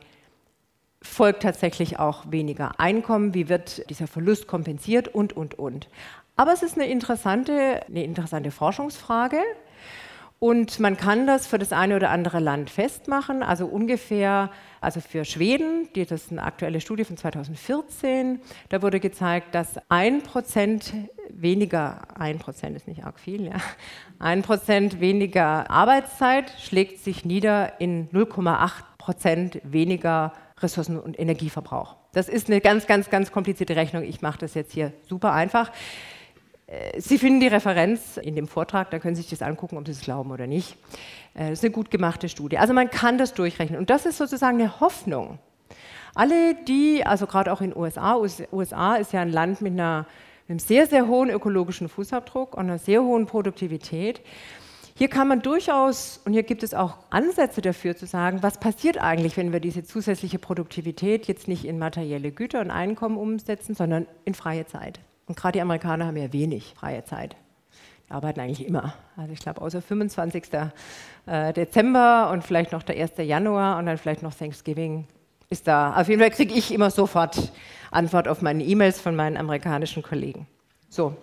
folgt tatsächlich auch weniger Einkommen? Wie wird dieser Verlust kompensiert? Und. Aber es ist eine interessante Forschungsfrage. Und man kann das für das eine oder andere Land festmachen, also ungefähr, also für Schweden, das ist eine aktuelle Studie von 2014, da wurde gezeigt, dass 1% weniger, 1% ist nicht arg viel, ja, 1% weniger Arbeitszeit schlägt sich nieder in 0,8% weniger Ressourcen- und Energieverbrauch. Das ist eine ganz komplizierte Rechnung, ich mache das jetzt hier super einfach. Sie finden die Referenz in dem Vortrag, da können Sie sich das angucken, ob Sie es glauben oder nicht. Das ist eine gut gemachte Studie. Also man kann das durchrechnen und das ist sozusagen eine Hoffnung. Alle die, also gerade auch in den USA ist ja ein Land mit einem sehr, sehr hohen ökologischen Fußabdruck und einer sehr hohen Produktivität. Hier kann man durchaus, und hier gibt es auch Ansätze dafür zu sagen, was passiert eigentlich, wenn wir diese zusätzliche Produktivität jetzt nicht in materielle Güter und Einkommen umsetzen, sondern in freie Zeit. Und gerade die Amerikaner haben ja wenig freie Zeit. Die arbeiten eigentlich immer. Also ich glaube, außer 25. Dezember und vielleicht noch der 1. Januar und dann vielleicht noch Thanksgiving ist da. Auf jeden Fall kriege ich immer sofort Antwort auf meine E-Mails von meinen amerikanischen Kollegen. So.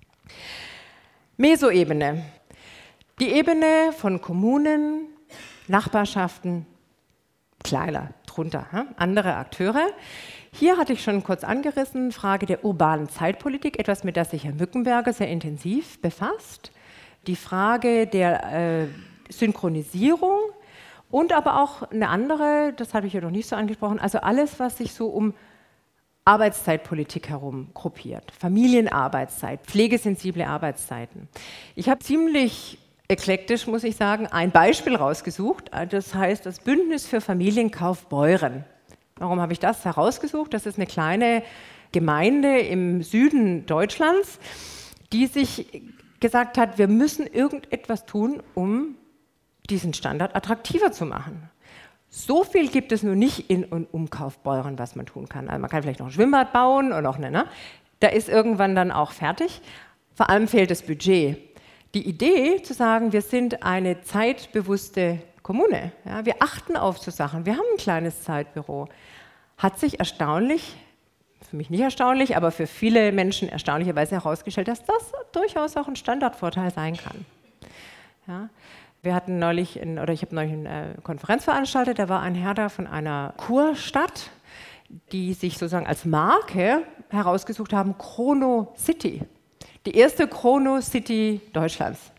Mesoebene. Die Ebene von Kommunen, Nachbarschaften, kleiner, drunter, andere Akteure. Hier hatte ich schon kurz angerissen, Frage der urbanen Zeitpolitik, etwas, mit das sich Herr Mückenberger sehr intensiv befasst. Die Frage der Synchronisierung und aber auch eine andere, das habe ich ja noch nicht so angesprochen, also alles, was sich so um Arbeitszeitpolitik herum gruppiert. Familienarbeitszeit, pflegesensible Arbeitszeiten. Ich habe ziemlich eklektisch, muss ich sagen, ein Beispiel rausgesucht. Das heißt das Bündnis für Familienkauf Beuren. Warum habe ich das herausgesucht? Das ist eine kleine Gemeinde im Süden Deutschlands, die sich gesagt hat, wir müssen irgendetwas tun, um diesen Standort attraktiver zu machen. So viel gibt es nun nicht in und um Kaufbeuren, was man tun kann. Also man kann vielleicht noch ein Schwimmbad bauen und auch eine, ne? Da ist irgendwann dann auch fertig. Vor allem fehlt das Budget. Die Idee zu sagen, wir sind eine zeitbewusste Kommune, ja, wir achten auf so Sachen, wir haben ein kleines Zeitbüro, hat sich erstaunlich, für mich nicht erstaunlich, aber für viele Menschen erstaunlicherweise herausgestellt, dass das durchaus auch ein Standortvorteil sein kann. Ja. Ich habe neulich eine Konferenz veranstaltet, da war ein Herr da von einer Kurstadt, die sich sozusagen als Marke herausgesucht haben, Chrono City. Die erste Chrono City Deutschlands.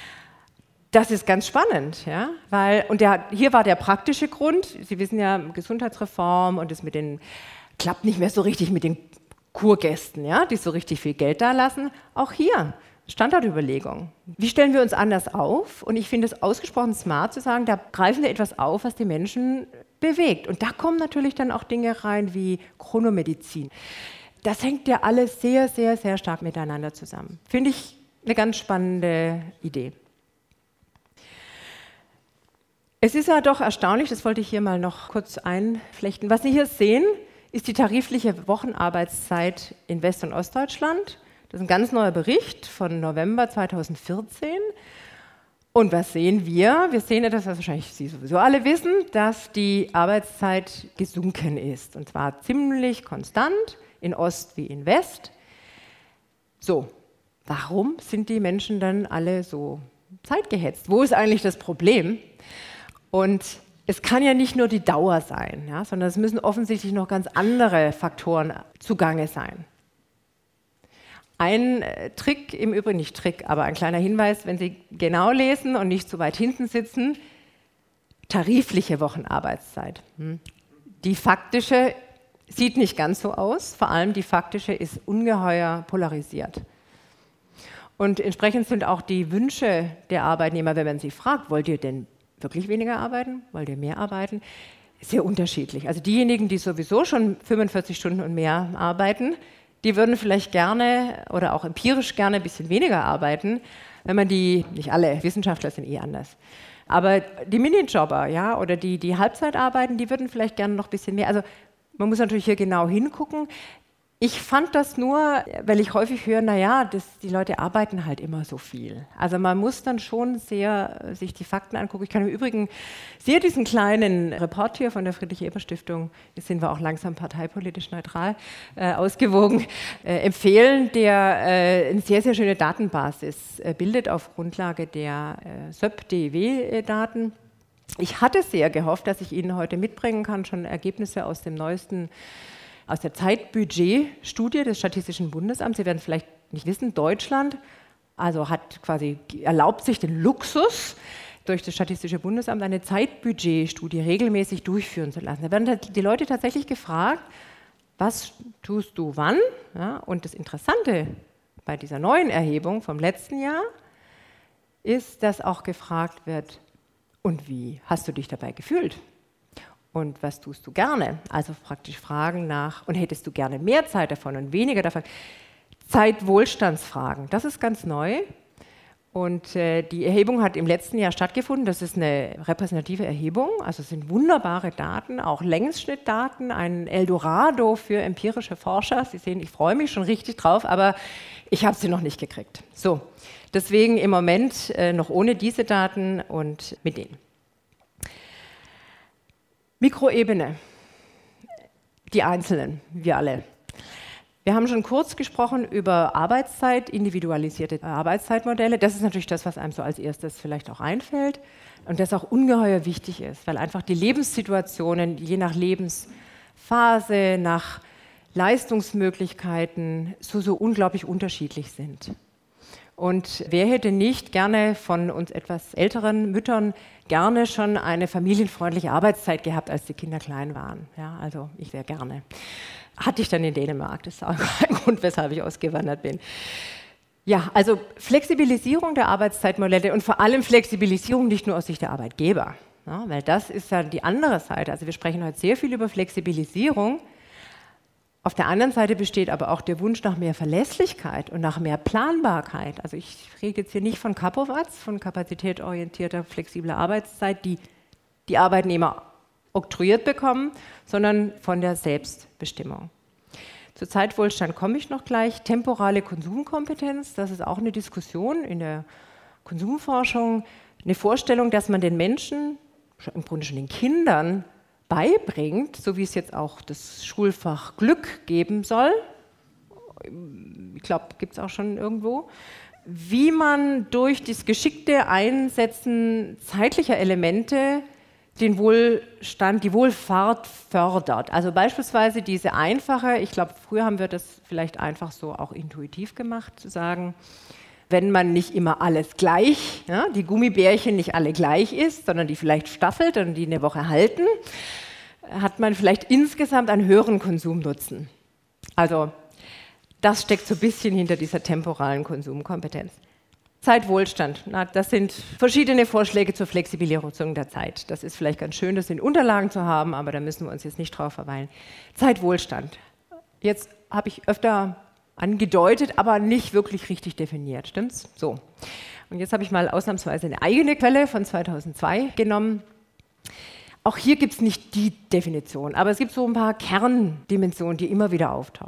Das ist ganz spannend, ja, weil, hier war der praktische Grund, Sie wissen ja, Gesundheitsreform und das klappt nicht mehr so richtig mit den Kurgästen, ja, die so richtig viel Geld da lassen. Auch hier, Standortüberlegung. Wie stellen wir uns anders auf? Und ich finde es ausgesprochen smart zu sagen, da greifen wir etwas auf, was die Menschen bewegt. Und da kommen natürlich dann auch Dinge rein wie Chronomedizin. Das hängt ja alles sehr, sehr, sehr stark miteinander zusammen. Finde ich eine ganz spannende Idee. Es ist ja doch erstaunlich, das wollte ich hier mal noch kurz einflechten. Was Sie hier sehen, ist die tarifliche Wochenarbeitszeit in West- und Ostdeutschland. Das ist ein ganz neuer Bericht von November 2014. Und was sehen wir? Wir sehen etwas, was wahrscheinlich Sie sowieso alle wissen, dass die Arbeitszeit gesunken ist. Und zwar ziemlich konstant, in Ost wie in West. So, warum sind die Menschen dann alle so zeitgehetzt? Wo ist eigentlich das Problem? Und es kann ja nicht nur die Dauer sein, ja, sondern es müssen offensichtlich noch ganz andere Faktoren zugange sein. Ein Trick, im Übrigen nicht Trick, aber ein kleiner Hinweis, wenn Sie genau lesen und nicht zu weit hinten sitzen, tarifliche Wochenarbeitszeit. Die faktische sieht nicht ganz so aus, vor allem die faktische ist ungeheuer polarisiert. Und entsprechend sind auch die Wünsche der Arbeitnehmer, wenn man sie fragt, wollt ihr denn wirklich weniger arbeiten, wollt ihr mehr arbeiten, sehr unterschiedlich. Also diejenigen, die sowieso schon 45 Stunden und mehr arbeiten, die würden vielleicht gerne oder auch empirisch gerne ein bisschen weniger arbeiten, wenn man die, nicht alle, Wissenschaftler sind anders, aber die Minijobber, ja, oder die Halbzeit arbeiten, die würden vielleicht gerne noch ein bisschen mehr. Also man muss natürlich hier genau hingucken. Ich fand das nur, weil ich häufig höre, naja, die Leute arbeiten halt immer so viel. Also man muss dann schon sehr sich die Fakten angucken. Ich kann im Übrigen sehr diesen kleinen Report hier von der Friedrich-Ebert-Stiftung, jetzt sind wir auch langsam parteipolitisch neutral, ausgewogen, empfehlen, der eine sehr, sehr schöne Datenbasis bildet auf Grundlage der SÖP-DEW-Daten. Ich hatte sehr gehofft, dass ich Ihnen heute mitbringen kann, schon Ergebnisse aus dem neuesten aus der Zeitbudgetstudie des Statistischen Bundesamts. Sie werden vielleicht nicht wissen, Deutschland erlaubt sich den Luxus, durch das Statistische Bundesamt eine Zeitbudgetstudie regelmäßig durchführen zu lassen. Da werden die Leute tatsächlich gefragt, was tust du wann? Ja, und das Interessante bei dieser neuen Erhebung vom letzten Jahr ist, dass auch gefragt wird, und wie hast du dich dabei gefühlt? Und was tust du gerne? Also praktisch Fragen nach, und hättest du gerne mehr Zeit davon und weniger davon? Zeitwohlstandsfragen, das ist ganz neu. Und die Erhebung hat im letzten Jahr stattgefunden. Das ist eine repräsentative Erhebung, also es sind wunderbare Daten, auch Längsschnittdaten, ein Eldorado für empirische Forscher. Sie sehen, ich freue mich schon richtig drauf, aber ich habe sie noch nicht gekriegt. So, deswegen im Moment noch ohne diese Daten und mit denen. Mikroebene, die Einzelnen, wir alle. Wir haben schon kurz gesprochen über Arbeitszeit, individualisierte Arbeitszeitmodelle. Das ist natürlich das, was einem so als erstes vielleicht auch einfällt und das auch ungeheuer wichtig ist, weil einfach die Lebenssituationen je nach Lebensphase, nach Leistungsmöglichkeiten so unglaublich unterschiedlich sind. Und wer hätte nicht gerne von uns etwas älteren Müttern gerne schon eine familienfreundliche Arbeitszeit gehabt, als die Kinder klein waren? Ja, also ich wäre gerne. Hatte ich dann in Dänemark, das ist auch ein Grund, weshalb ich ausgewandert bin. Ja, also Flexibilisierung der Arbeitszeitmodelle und vor allem Flexibilisierung nicht nur aus Sicht der Arbeitgeber, ja, weil das ist ja die andere Seite. Also wir sprechen heute sehr viel über Flexibilisierung. Auf der anderen Seite besteht aber auch der Wunsch nach mehr Verlässlichkeit und nach mehr Planbarkeit. Also ich rede jetzt hier nicht von Kapowatz, von kapazitätorientierter, flexibler Arbeitszeit, die die Arbeitnehmer oktroyiert bekommen, sondern von der Selbstbestimmung. Zu Zeitwohlstand komme ich noch gleich. Temporale Konsumkompetenz, das ist auch eine Diskussion in der Konsumforschung, eine Vorstellung, dass man den Menschen, im Grunde schon den Kindern, beibringt, so wie es jetzt auch das Schulfach Glück geben soll, ich glaube, gibt es auch schon irgendwo, wie man durch das geschickte Einsetzen zeitlicher Elemente den Wohlstand, die Wohlfahrt fördert. Also beispielsweise diese einfache, ich glaube, früher haben wir das vielleicht einfach so auch intuitiv gemacht, zu sagen, wenn man nicht immer alles gleich, ja, die Gummibärchen nicht alle gleich isst, sondern die vielleicht staffelt und die eine Woche halten, hat man vielleicht insgesamt einen höheren Konsumnutzen. Also das steckt so ein bisschen hinter dieser temporalen Konsumkompetenz. Zeitwohlstand, das sind verschiedene Vorschläge zur Flexibilisierung der Zeit. Das ist vielleicht ganz schön, das in Unterlagen zu haben, aber da müssen wir uns jetzt nicht drauf verweilen. Zeitwohlstand. Jetzt habe ich öfter angedeutet, aber nicht wirklich richtig definiert, stimmt's? So. Und jetzt habe ich mal ausnahmsweise eine eigene Quelle von 2002 genommen. Auch hier gibt es nicht die Definition, aber es gibt so ein paar Kerndimensionen, die immer wieder auftauchen.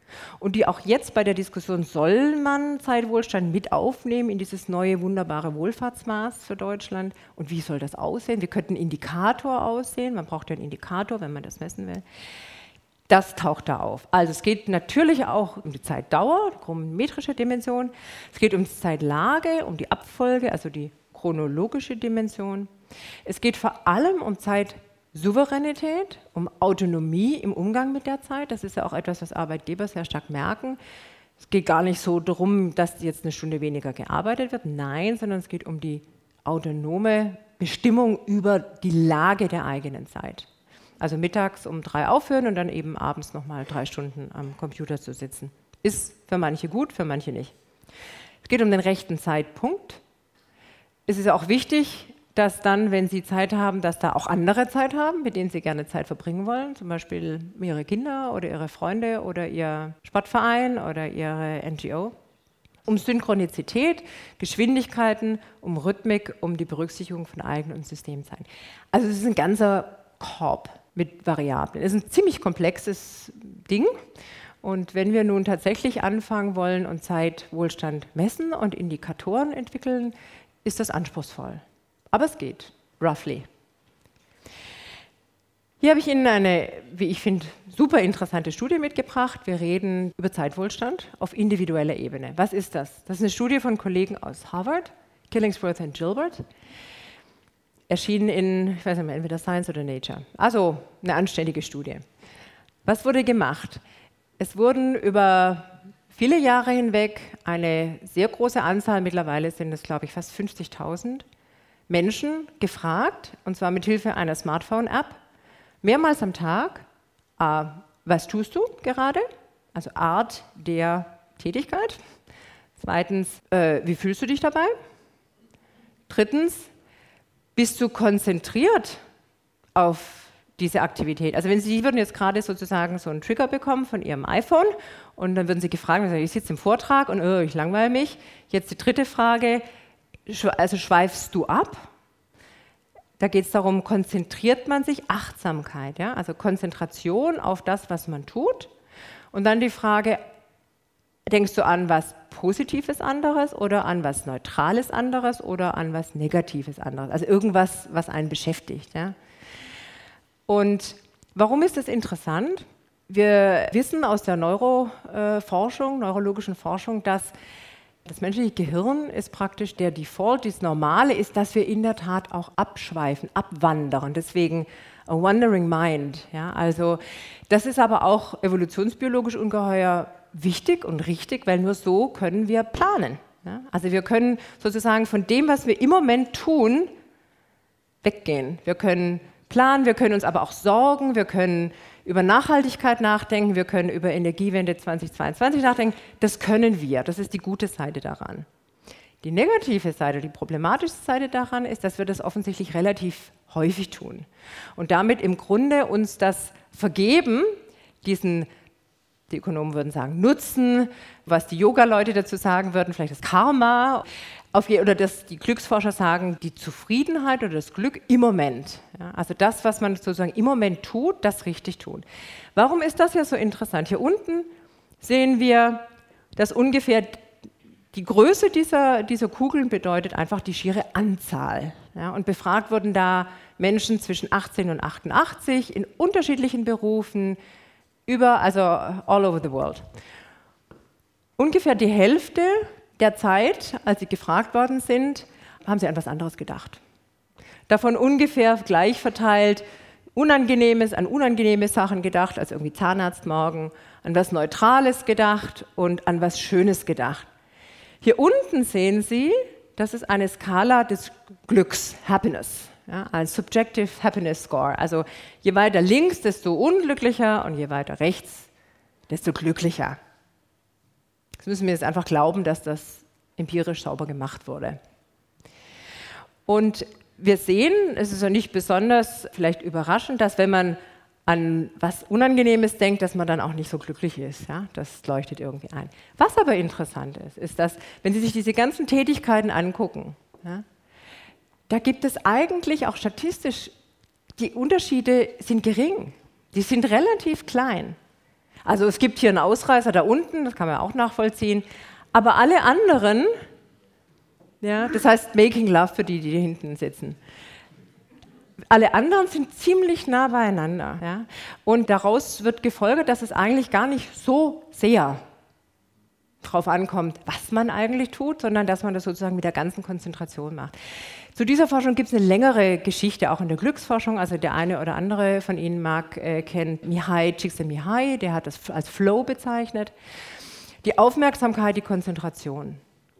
und die auch jetzt bei der Diskussion, soll man Zeitwohlstand mit aufnehmen in dieses neue, wunderbare Wohlfahrtsmaß für Deutschland und wie soll das aussehen? Wie könnte ein Indikator aussehen? Man braucht ja einen Indikator, wenn man das messen will. Das taucht da auf. Also es geht natürlich auch um die Zeitdauer, die chronometrische Dimension. Es geht um die Zeitlage, um die Abfolge, also die chronologische Dimension. Es geht vor allem um Zeitsouveränität, um Autonomie im Umgang mit der Zeit. Das ist ja auch etwas, was Arbeitgeber sehr stark merken. Es geht gar nicht so darum, dass jetzt eine Stunde weniger gearbeitet wird. Nein, sondern es geht um die autonome Bestimmung über die Lage der eigenen Zeit. Also mittags um 3 aufhören und dann eben abends nochmal 3 Stunden am Computer zu sitzen. Ist für manche gut, für manche nicht. Es geht um den rechten Zeitpunkt. Es ist auch wichtig, dass dann, wenn Sie Zeit haben, dass da auch andere Zeit haben, mit denen Sie gerne Zeit verbringen wollen. Zum Beispiel Ihre Kinder oder Ihre Freunde oder Ihr Sportverein oder Ihre NGO. Um Synchronizität, Geschwindigkeiten, um Rhythmik, um die Berücksichtigung von Eigen- und Systemzeiten. Also es ist ein ganzer Korb mit Variablen. Es ist ein ziemlich komplexes Ding. Und wenn wir nun tatsächlich anfangen wollen und Zeitwohlstand messen und Indikatoren entwickeln, ist das anspruchsvoll. Aber es geht, roughly. Hier habe ich Ihnen eine, wie ich finde, super interessante Studie mitgebracht. Wir reden über Zeitwohlstand auf individueller Ebene. Was ist das? Das ist eine Studie von Kollegen aus Harvard, Killingsworth und Gilbert. Erschienen in, ich weiß nicht mehr, entweder Science oder Nature. Also eine anständige Studie. Was wurde gemacht? Es wurden über viele Jahre hinweg eine sehr große Anzahl, mittlerweile sind es, glaube ich, fast 50.000 Menschen gefragt, und zwar mit Hilfe einer Smartphone-App, mehrmals am Tag, was tust du gerade? Also Art der Tätigkeit. Zweitens, wie fühlst du dich dabei? Drittens, bist du konzentriert auf diese Aktivität? Also wenn Sie würden jetzt gerade sozusagen so einen Trigger bekommen von Ihrem iPhone und dann würden Sie gefragt, ich sitze im Vortrag und ich langweile mich. Jetzt die dritte Frage, also schweifst du ab? Da geht es darum, konzentriert man sich, Achtsamkeit, ja? Also Konzentration auf das, was man tut. Und dann die Frage, denkst du an was Positives anderes oder an was Neutrales anderes oder an was Negatives anderes? Also irgendwas, was einen beschäftigt. Ja? Und warum ist das interessant? Wir wissen aus der neurologischen Forschung, dass das menschliche Gehirn ist praktisch der Default, das Normale ist, dass wir in der Tat auch abschweifen, abwandern. Deswegen a wandering mind. Ja? Also das ist aber auch evolutionsbiologisch ungeheuer wichtig und richtig, weil nur so können wir planen. Ja? Also wir können sozusagen von dem, was wir im Moment tun, weggehen. Wir können planen, wir können uns aber auch sorgen, wir können über Nachhaltigkeit nachdenken, wir können über Energiewende 2022 nachdenken. Das können wir, das ist die gute Seite daran. Die negative Seite, die problematische Seite daran ist, dass wir das offensichtlich relativ häufig tun und damit im Grunde uns das vergeben, diesen, die Ökonomen würden sagen, Nutzen, was die Yoga-Leute dazu sagen würden, vielleicht das Karma, oder dass die Glücksforscher sagen, die Zufriedenheit oder das Glück im Moment. Ja, also das, was man sozusagen im Moment tut, das richtig tun. Warum ist das ja so interessant? Hier unten sehen wir, dass ungefähr die Größe dieser Kugeln bedeutet einfach die schiere Anzahl. Ja, und befragt wurden da Menschen zwischen 18 und 88 in unterschiedlichen Berufen, also all over the world. Ungefähr die Hälfte der Zeit, als sie gefragt worden sind, haben sie an was anderes gedacht. Davon ungefähr gleich verteilt an unangenehme Sachen gedacht, also irgendwie Zahnarzt morgen, an was Neutrales gedacht und an was Schönes gedacht. Hier unten sehen Sie, das ist eine Skala des Glücks, Happiness, ja, ein Subjective Happiness Score. Also je weiter links, desto unglücklicher und je weiter rechts, desto glücklicher. Jetzt müssen wir jetzt einfach glauben, dass das empirisch sauber gemacht wurde. Und wir sehen, es ist ja nicht besonders vielleicht überraschend, dass wenn man an was Unangenehmes denkt, dass man dann auch nicht so glücklich ist. Ja? Das leuchtet irgendwie ein. Was aber interessant ist, ist, dass, wenn Sie sich diese ganzen Tätigkeiten angucken, ja, da gibt es eigentlich auch statistisch, die Unterschiede sind gering. Die sind relativ klein. Also es gibt hier einen Ausreißer da unten, das kann man auch nachvollziehen. Aber alle anderen, ja, das heißt Making Love für die hier hinten sitzen, alle anderen sind ziemlich nah beieinander. Ja? Und daraus wird gefolgert, dass es eigentlich gar nicht so sehr drauf ankommt, was man eigentlich tut, sondern dass man das sozusagen mit der ganzen Konzentration macht. Zu dieser Forschung gibt es eine längere Geschichte, auch in der Glücksforschung. Also der eine oder andere von Ihnen kennt Mihai Csikszentmihalyi, der hat das als Flow bezeichnet. Die Aufmerksamkeit, die Konzentration.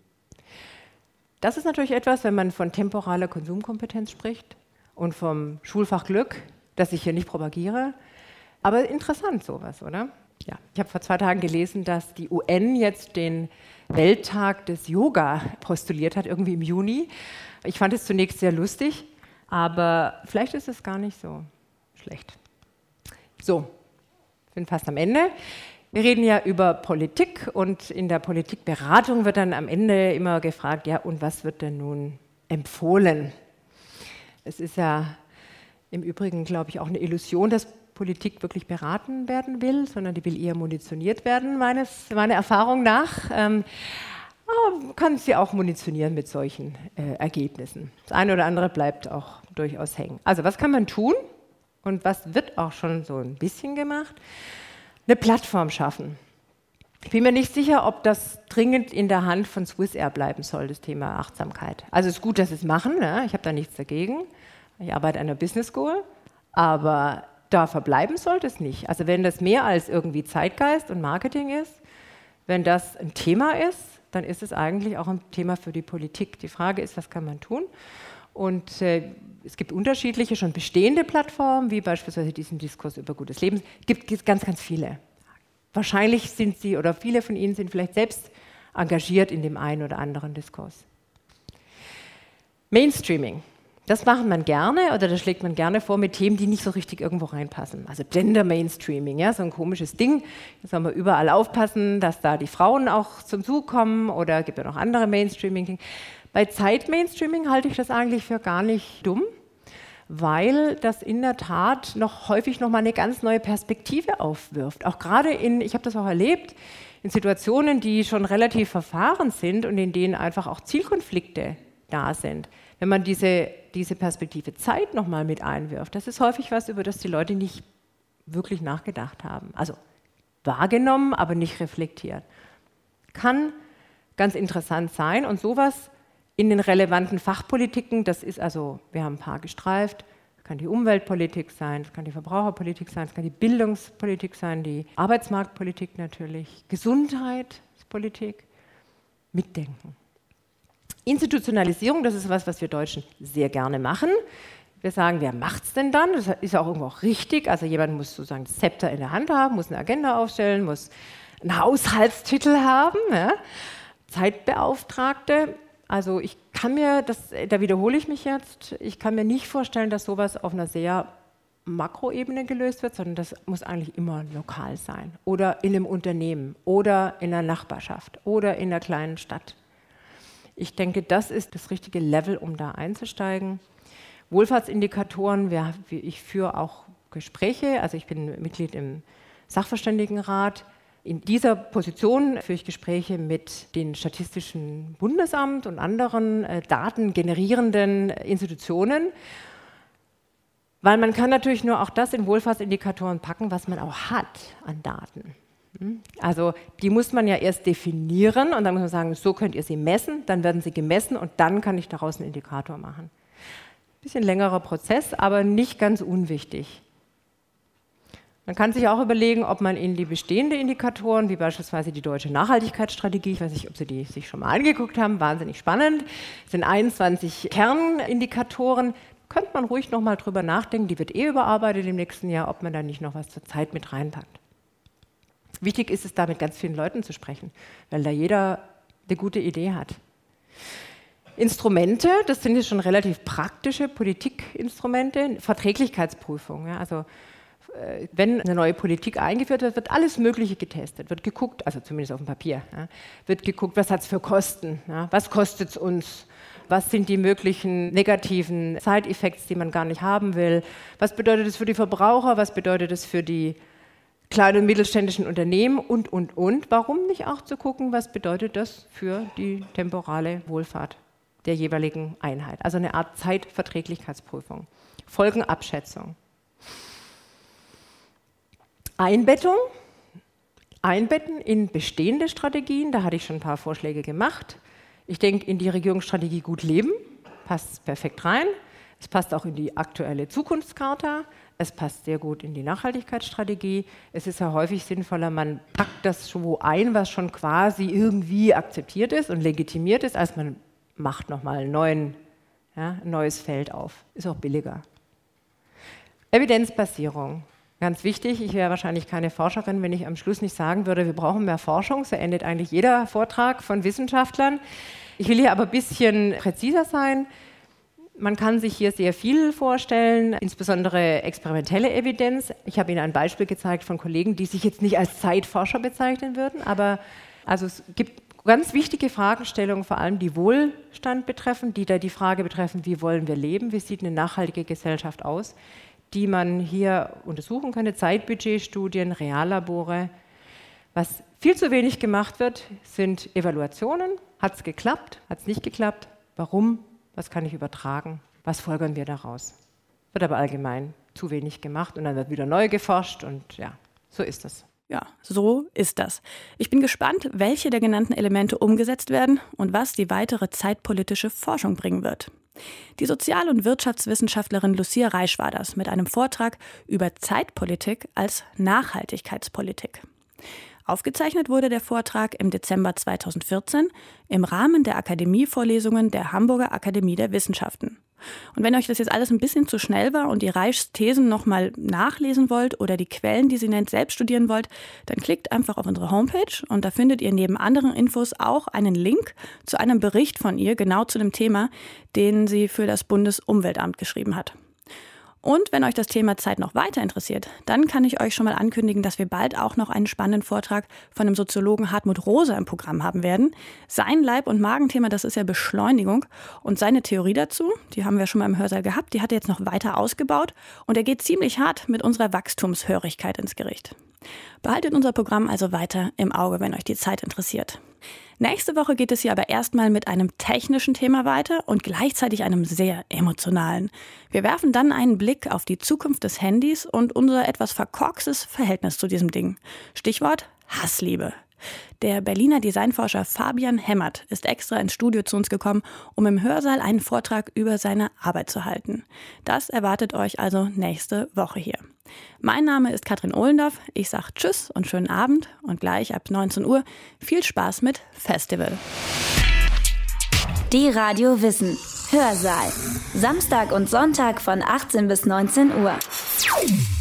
Das ist natürlich etwas, wenn man von temporaler Konsumkompetenz spricht und vom Schulfach Glück, das ich hier nicht propagiere. Aber interessant sowas, oder? Ja, ich habe vor 2 Tagen gelesen, dass die UN jetzt den Welttag des Yoga postuliert hat, irgendwie im Juni. Ich fand es zunächst sehr lustig, aber vielleicht ist es gar nicht so schlecht. So, ich bin fast am Ende. Wir reden ja über Politik und in der Politikberatung wird dann am Ende immer gefragt, ja, und was wird denn nun empfohlen? Es ist ja im Übrigen, glaube ich, auch eine Illusion, dass Politik wirklich beraten werden will, sondern die will eher munitioniert werden, meiner Erfahrung nach. Aber man kann sie auch munitionieren mit solchen Ergebnissen. Das eine oder andere bleibt auch durchaus hängen. Also was kann man tun und was wird auch schon so ein bisschen gemacht? Eine Plattform schaffen. Ich bin mir nicht sicher, ob das dringend in der Hand von Swissair bleiben soll, das Thema Achtsamkeit. Also es ist gut, dass sie es machen, ne? Ich habe da nichts dagegen. Ich arbeite an einer Business School, aber da verbleiben sollte es nicht. Also wenn das mehr als irgendwie Zeitgeist und Marketing ist, wenn das ein Thema ist, dann ist es eigentlich auch ein Thema für die Politik. Die Frage ist, was kann man tun? Und es gibt unterschiedliche, schon bestehende Plattformen, wie beispielsweise diesen Diskurs über gutes Leben. Es gibt ganz, ganz viele. Wahrscheinlich sind Sie oder viele von Ihnen sind vielleicht selbst engagiert in dem einen oder anderen Diskurs. Mainstreaming. Das macht man gerne oder das schlägt man gerne vor mit Themen, die nicht so richtig irgendwo reinpassen. Also Gender Mainstreaming, ja, so ein komisches Ding. Da soll man überall aufpassen, dass da die Frauen auch zum Zug kommen oder gibt ja noch andere Mainstreaming. Bei Zeit-Mainstreaming halte ich das eigentlich für gar nicht dumm, weil das in der Tat noch häufig noch mal eine ganz neue Perspektive aufwirft. Auch gerade ich habe das auch erlebt, in Situationen, die schon relativ verfahren sind und in denen einfach auch Zielkonflikte da sind. Wenn man diese Perspektive Zeit noch mal mit einwirft, das ist häufig was, über das die Leute nicht wirklich nachgedacht haben. Also wahrgenommen, aber nicht reflektiert. Kann ganz interessant sein und sowas in den relevanten Fachpolitiken, das ist also, wir haben ein paar gestreift, das kann die Umweltpolitik sein, das kann die Verbraucherpolitik sein, das kann die Bildungspolitik sein, die Arbeitsmarktpolitik natürlich, Gesundheitspolitik, mitdenken. Institutionalisierung, das ist was wir Deutschen sehr gerne machen. Wir sagen, wer macht es denn dann? Das ist auch irgendwo auch richtig. Also jemand muss sozusagen das Zepter in der Hand haben, muss eine Agenda aufstellen, muss einen Haushaltstitel haben, ja? Zeitbeauftragte. Also ich kann mir, da wiederhole ich mich jetzt, ich kann mir nicht vorstellen, dass sowas auf einer sehr Makroebene gelöst wird, sondern das muss eigentlich immer lokal sein oder in einem Unternehmen oder in einer Nachbarschaft oder in einer kleinen Stadt. Ich denke, das ist das richtige Level, um da einzusteigen. Wohlfahrtsindikatoren, ich führe auch Gespräche, also ich bin Mitglied im Sachverständigenrat. In dieser Position führe ich Gespräche mit dem Statistischen Bundesamt und anderen datengenerierenden Institutionen, weil man kann natürlich nur auch das in Wohlfahrtsindikatoren packen, was man auch hat an Daten. Also die muss man ja erst definieren und dann muss man sagen, so könnt ihr sie messen, dann werden sie gemessen und dann kann ich daraus einen Indikator machen. Ein bisschen längerer Prozess, aber nicht ganz unwichtig. Man kann sich auch überlegen, ob man in die bestehenden Indikatoren, wie beispielsweise die deutsche Nachhaltigkeitsstrategie, ich weiß nicht, ob Sie die sich schon mal angeguckt haben, wahnsinnig spannend, es sind 21 Kernindikatoren, könnte man ruhig noch mal drüber nachdenken, die wird überarbeitet im nächsten Jahr, ob man da nicht noch was zur Zeit mit reinpackt. Wichtig ist es, da mit ganz vielen Leuten zu sprechen, weil da jeder eine gute Idee hat. Instrumente, das sind jetzt schon relativ praktische Politikinstrumente, Verträglichkeitsprüfung. Ja, also wenn eine neue Politik eingeführt wird, wird alles Mögliche getestet, wird geguckt, also zumindest auf dem Papier, ja, wird geguckt, was hat es für Kosten, ja, was kostet es uns, was sind die möglichen negativen Side-Effects, die man gar nicht haben will, was bedeutet es für die Verbraucher, was bedeutet es für die kleinen und mittelständischen Unternehmen und. Warum nicht auch zu gucken, was bedeutet das für die temporale Wohlfahrt der jeweiligen Einheit? Also eine Art Zeitverträglichkeitsprüfung. Folgenabschätzung. Einbetten in bestehende Strategien, da hatte ich schon ein paar Vorschläge gemacht. Ich denke, in die Regierungsstrategie Gut Leben passt perfekt rein. Es passt auch in die aktuelle Zukunftscharta. Es passt sehr gut in die Nachhaltigkeitsstrategie. Es ist ja häufig sinnvoller, man packt das schon wo ein, was schon quasi irgendwie akzeptiert ist und legitimiert ist, als man macht nochmal ein neues Feld auf. Ist auch billiger. Evidenzbasierung. Ganz wichtig, ich wäre wahrscheinlich keine Forscherin, wenn ich am Schluss nicht sagen würde, wir brauchen mehr Forschung. So endet eigentlich jeder Vortrag von Wissenschaftlern. Ich will hier aber ein bisschen präziser sein. Man kann sich hier sehr viel vorstellen, insbesondere experimentelle Evidenz. Ich habe Ihnen ein Beispiel gezeigt von Kollegen, die sich jetzt nicht als Zeitforscher bezeichnen würden, aber also es gibt ganz wichtige Fragestellungen, vor allem die Wohlstand betreffen, die da die Frage betreffen, wie wollen wir leben, wie sieht eine nachhaltige Gesellschaft aus, die man hier untersuchen könnte, Zeitbudgetstudien, Reallabore. Was viel zu wenig gemacht wird, sind Evaluationen. Hat es geklappt? Hat es nicht geklappt? Warum? Was kann ich übertragen? Was folgern wir daraus? Wird aber allgemein zu wenig gemacht und dann wird wieder neu geforscht und ja, so ist das. Ja, so ist das. Ich bin gespannt, welche der genannten Elemente umgesetzt werden und was die weitere zeitpolitische Forschung bringen wird. Die Sozial- und Wirtschaftswissenschaftlerin Lucia Reisch war das mit einem Vortrag über Zeitpolitik als Nachhaltigkeitspolitik. Aufgezeichnet wurde der Vortrag im Dezember 2014 im Rahmen der Akademievorlesungen der Hamburger Akademie der Wissenschaften. Und wenn euch das jetzt alles ein bisschen zu schnell war und ihr Reichs Thesen nochmal nachlesen wollt oder die Quellen, die sie nennt, selbst studieren wollt, dann klickt einfach auf unsere Homepage und da findet ihr neben anderen Infos auch einen Link zu einem Bericht von ihr, genau zu dem Thema, den sie für das Bundesumweltamt geschrieben hat. Und wenn euch das Thema Zeit noch weiter interessiert, dann kann ich euch schon mal ankündigen, dass wir bald auch noch einen spannenden Vortrag von dem Soziologen Hartmut Rosa im Programm haben werden. Sein Leib- und Magenthema, das ist ja Beschleunigung. Und seine Theorie dazu, die haben wir schon mal im Hörsaal gehabt, die hat er jetzt noch weiter ausgebaut. Und er geht ziemlich hart mit unserer Wachstumshörigkeit ins Gericht. Behaltet unser Programm also weiter im Auge, wenn euch die Zeit interessiert. Nächste Woche geht es hier aber erstmal mit einem technischen Thema weiter und gleichzeitig einem sehr emotionalen. Wir werfen dann einen Blick auf die Zukunft des Handys und unser etwas verkorkstes Verhältnis zu diesem Ding. Stichwort Hassliebe. Der Berliner Designforscher Fabian Hemmert ist extra ins Studio zu uns gekommen, um im Hörsaal einen Vortrag über seine Arbeit zu halten. Das erwartet euch also nächste Woche hier. Mein Name ist Katrin Ohlendorf. Ich sage Tschüss und schönen Abend und gleich ab 19 Uhr viel Spaß mit Festival. Die Radio Wissen. Hörsaal. Samstag und Sonntag von 18 bis 19 Uhr.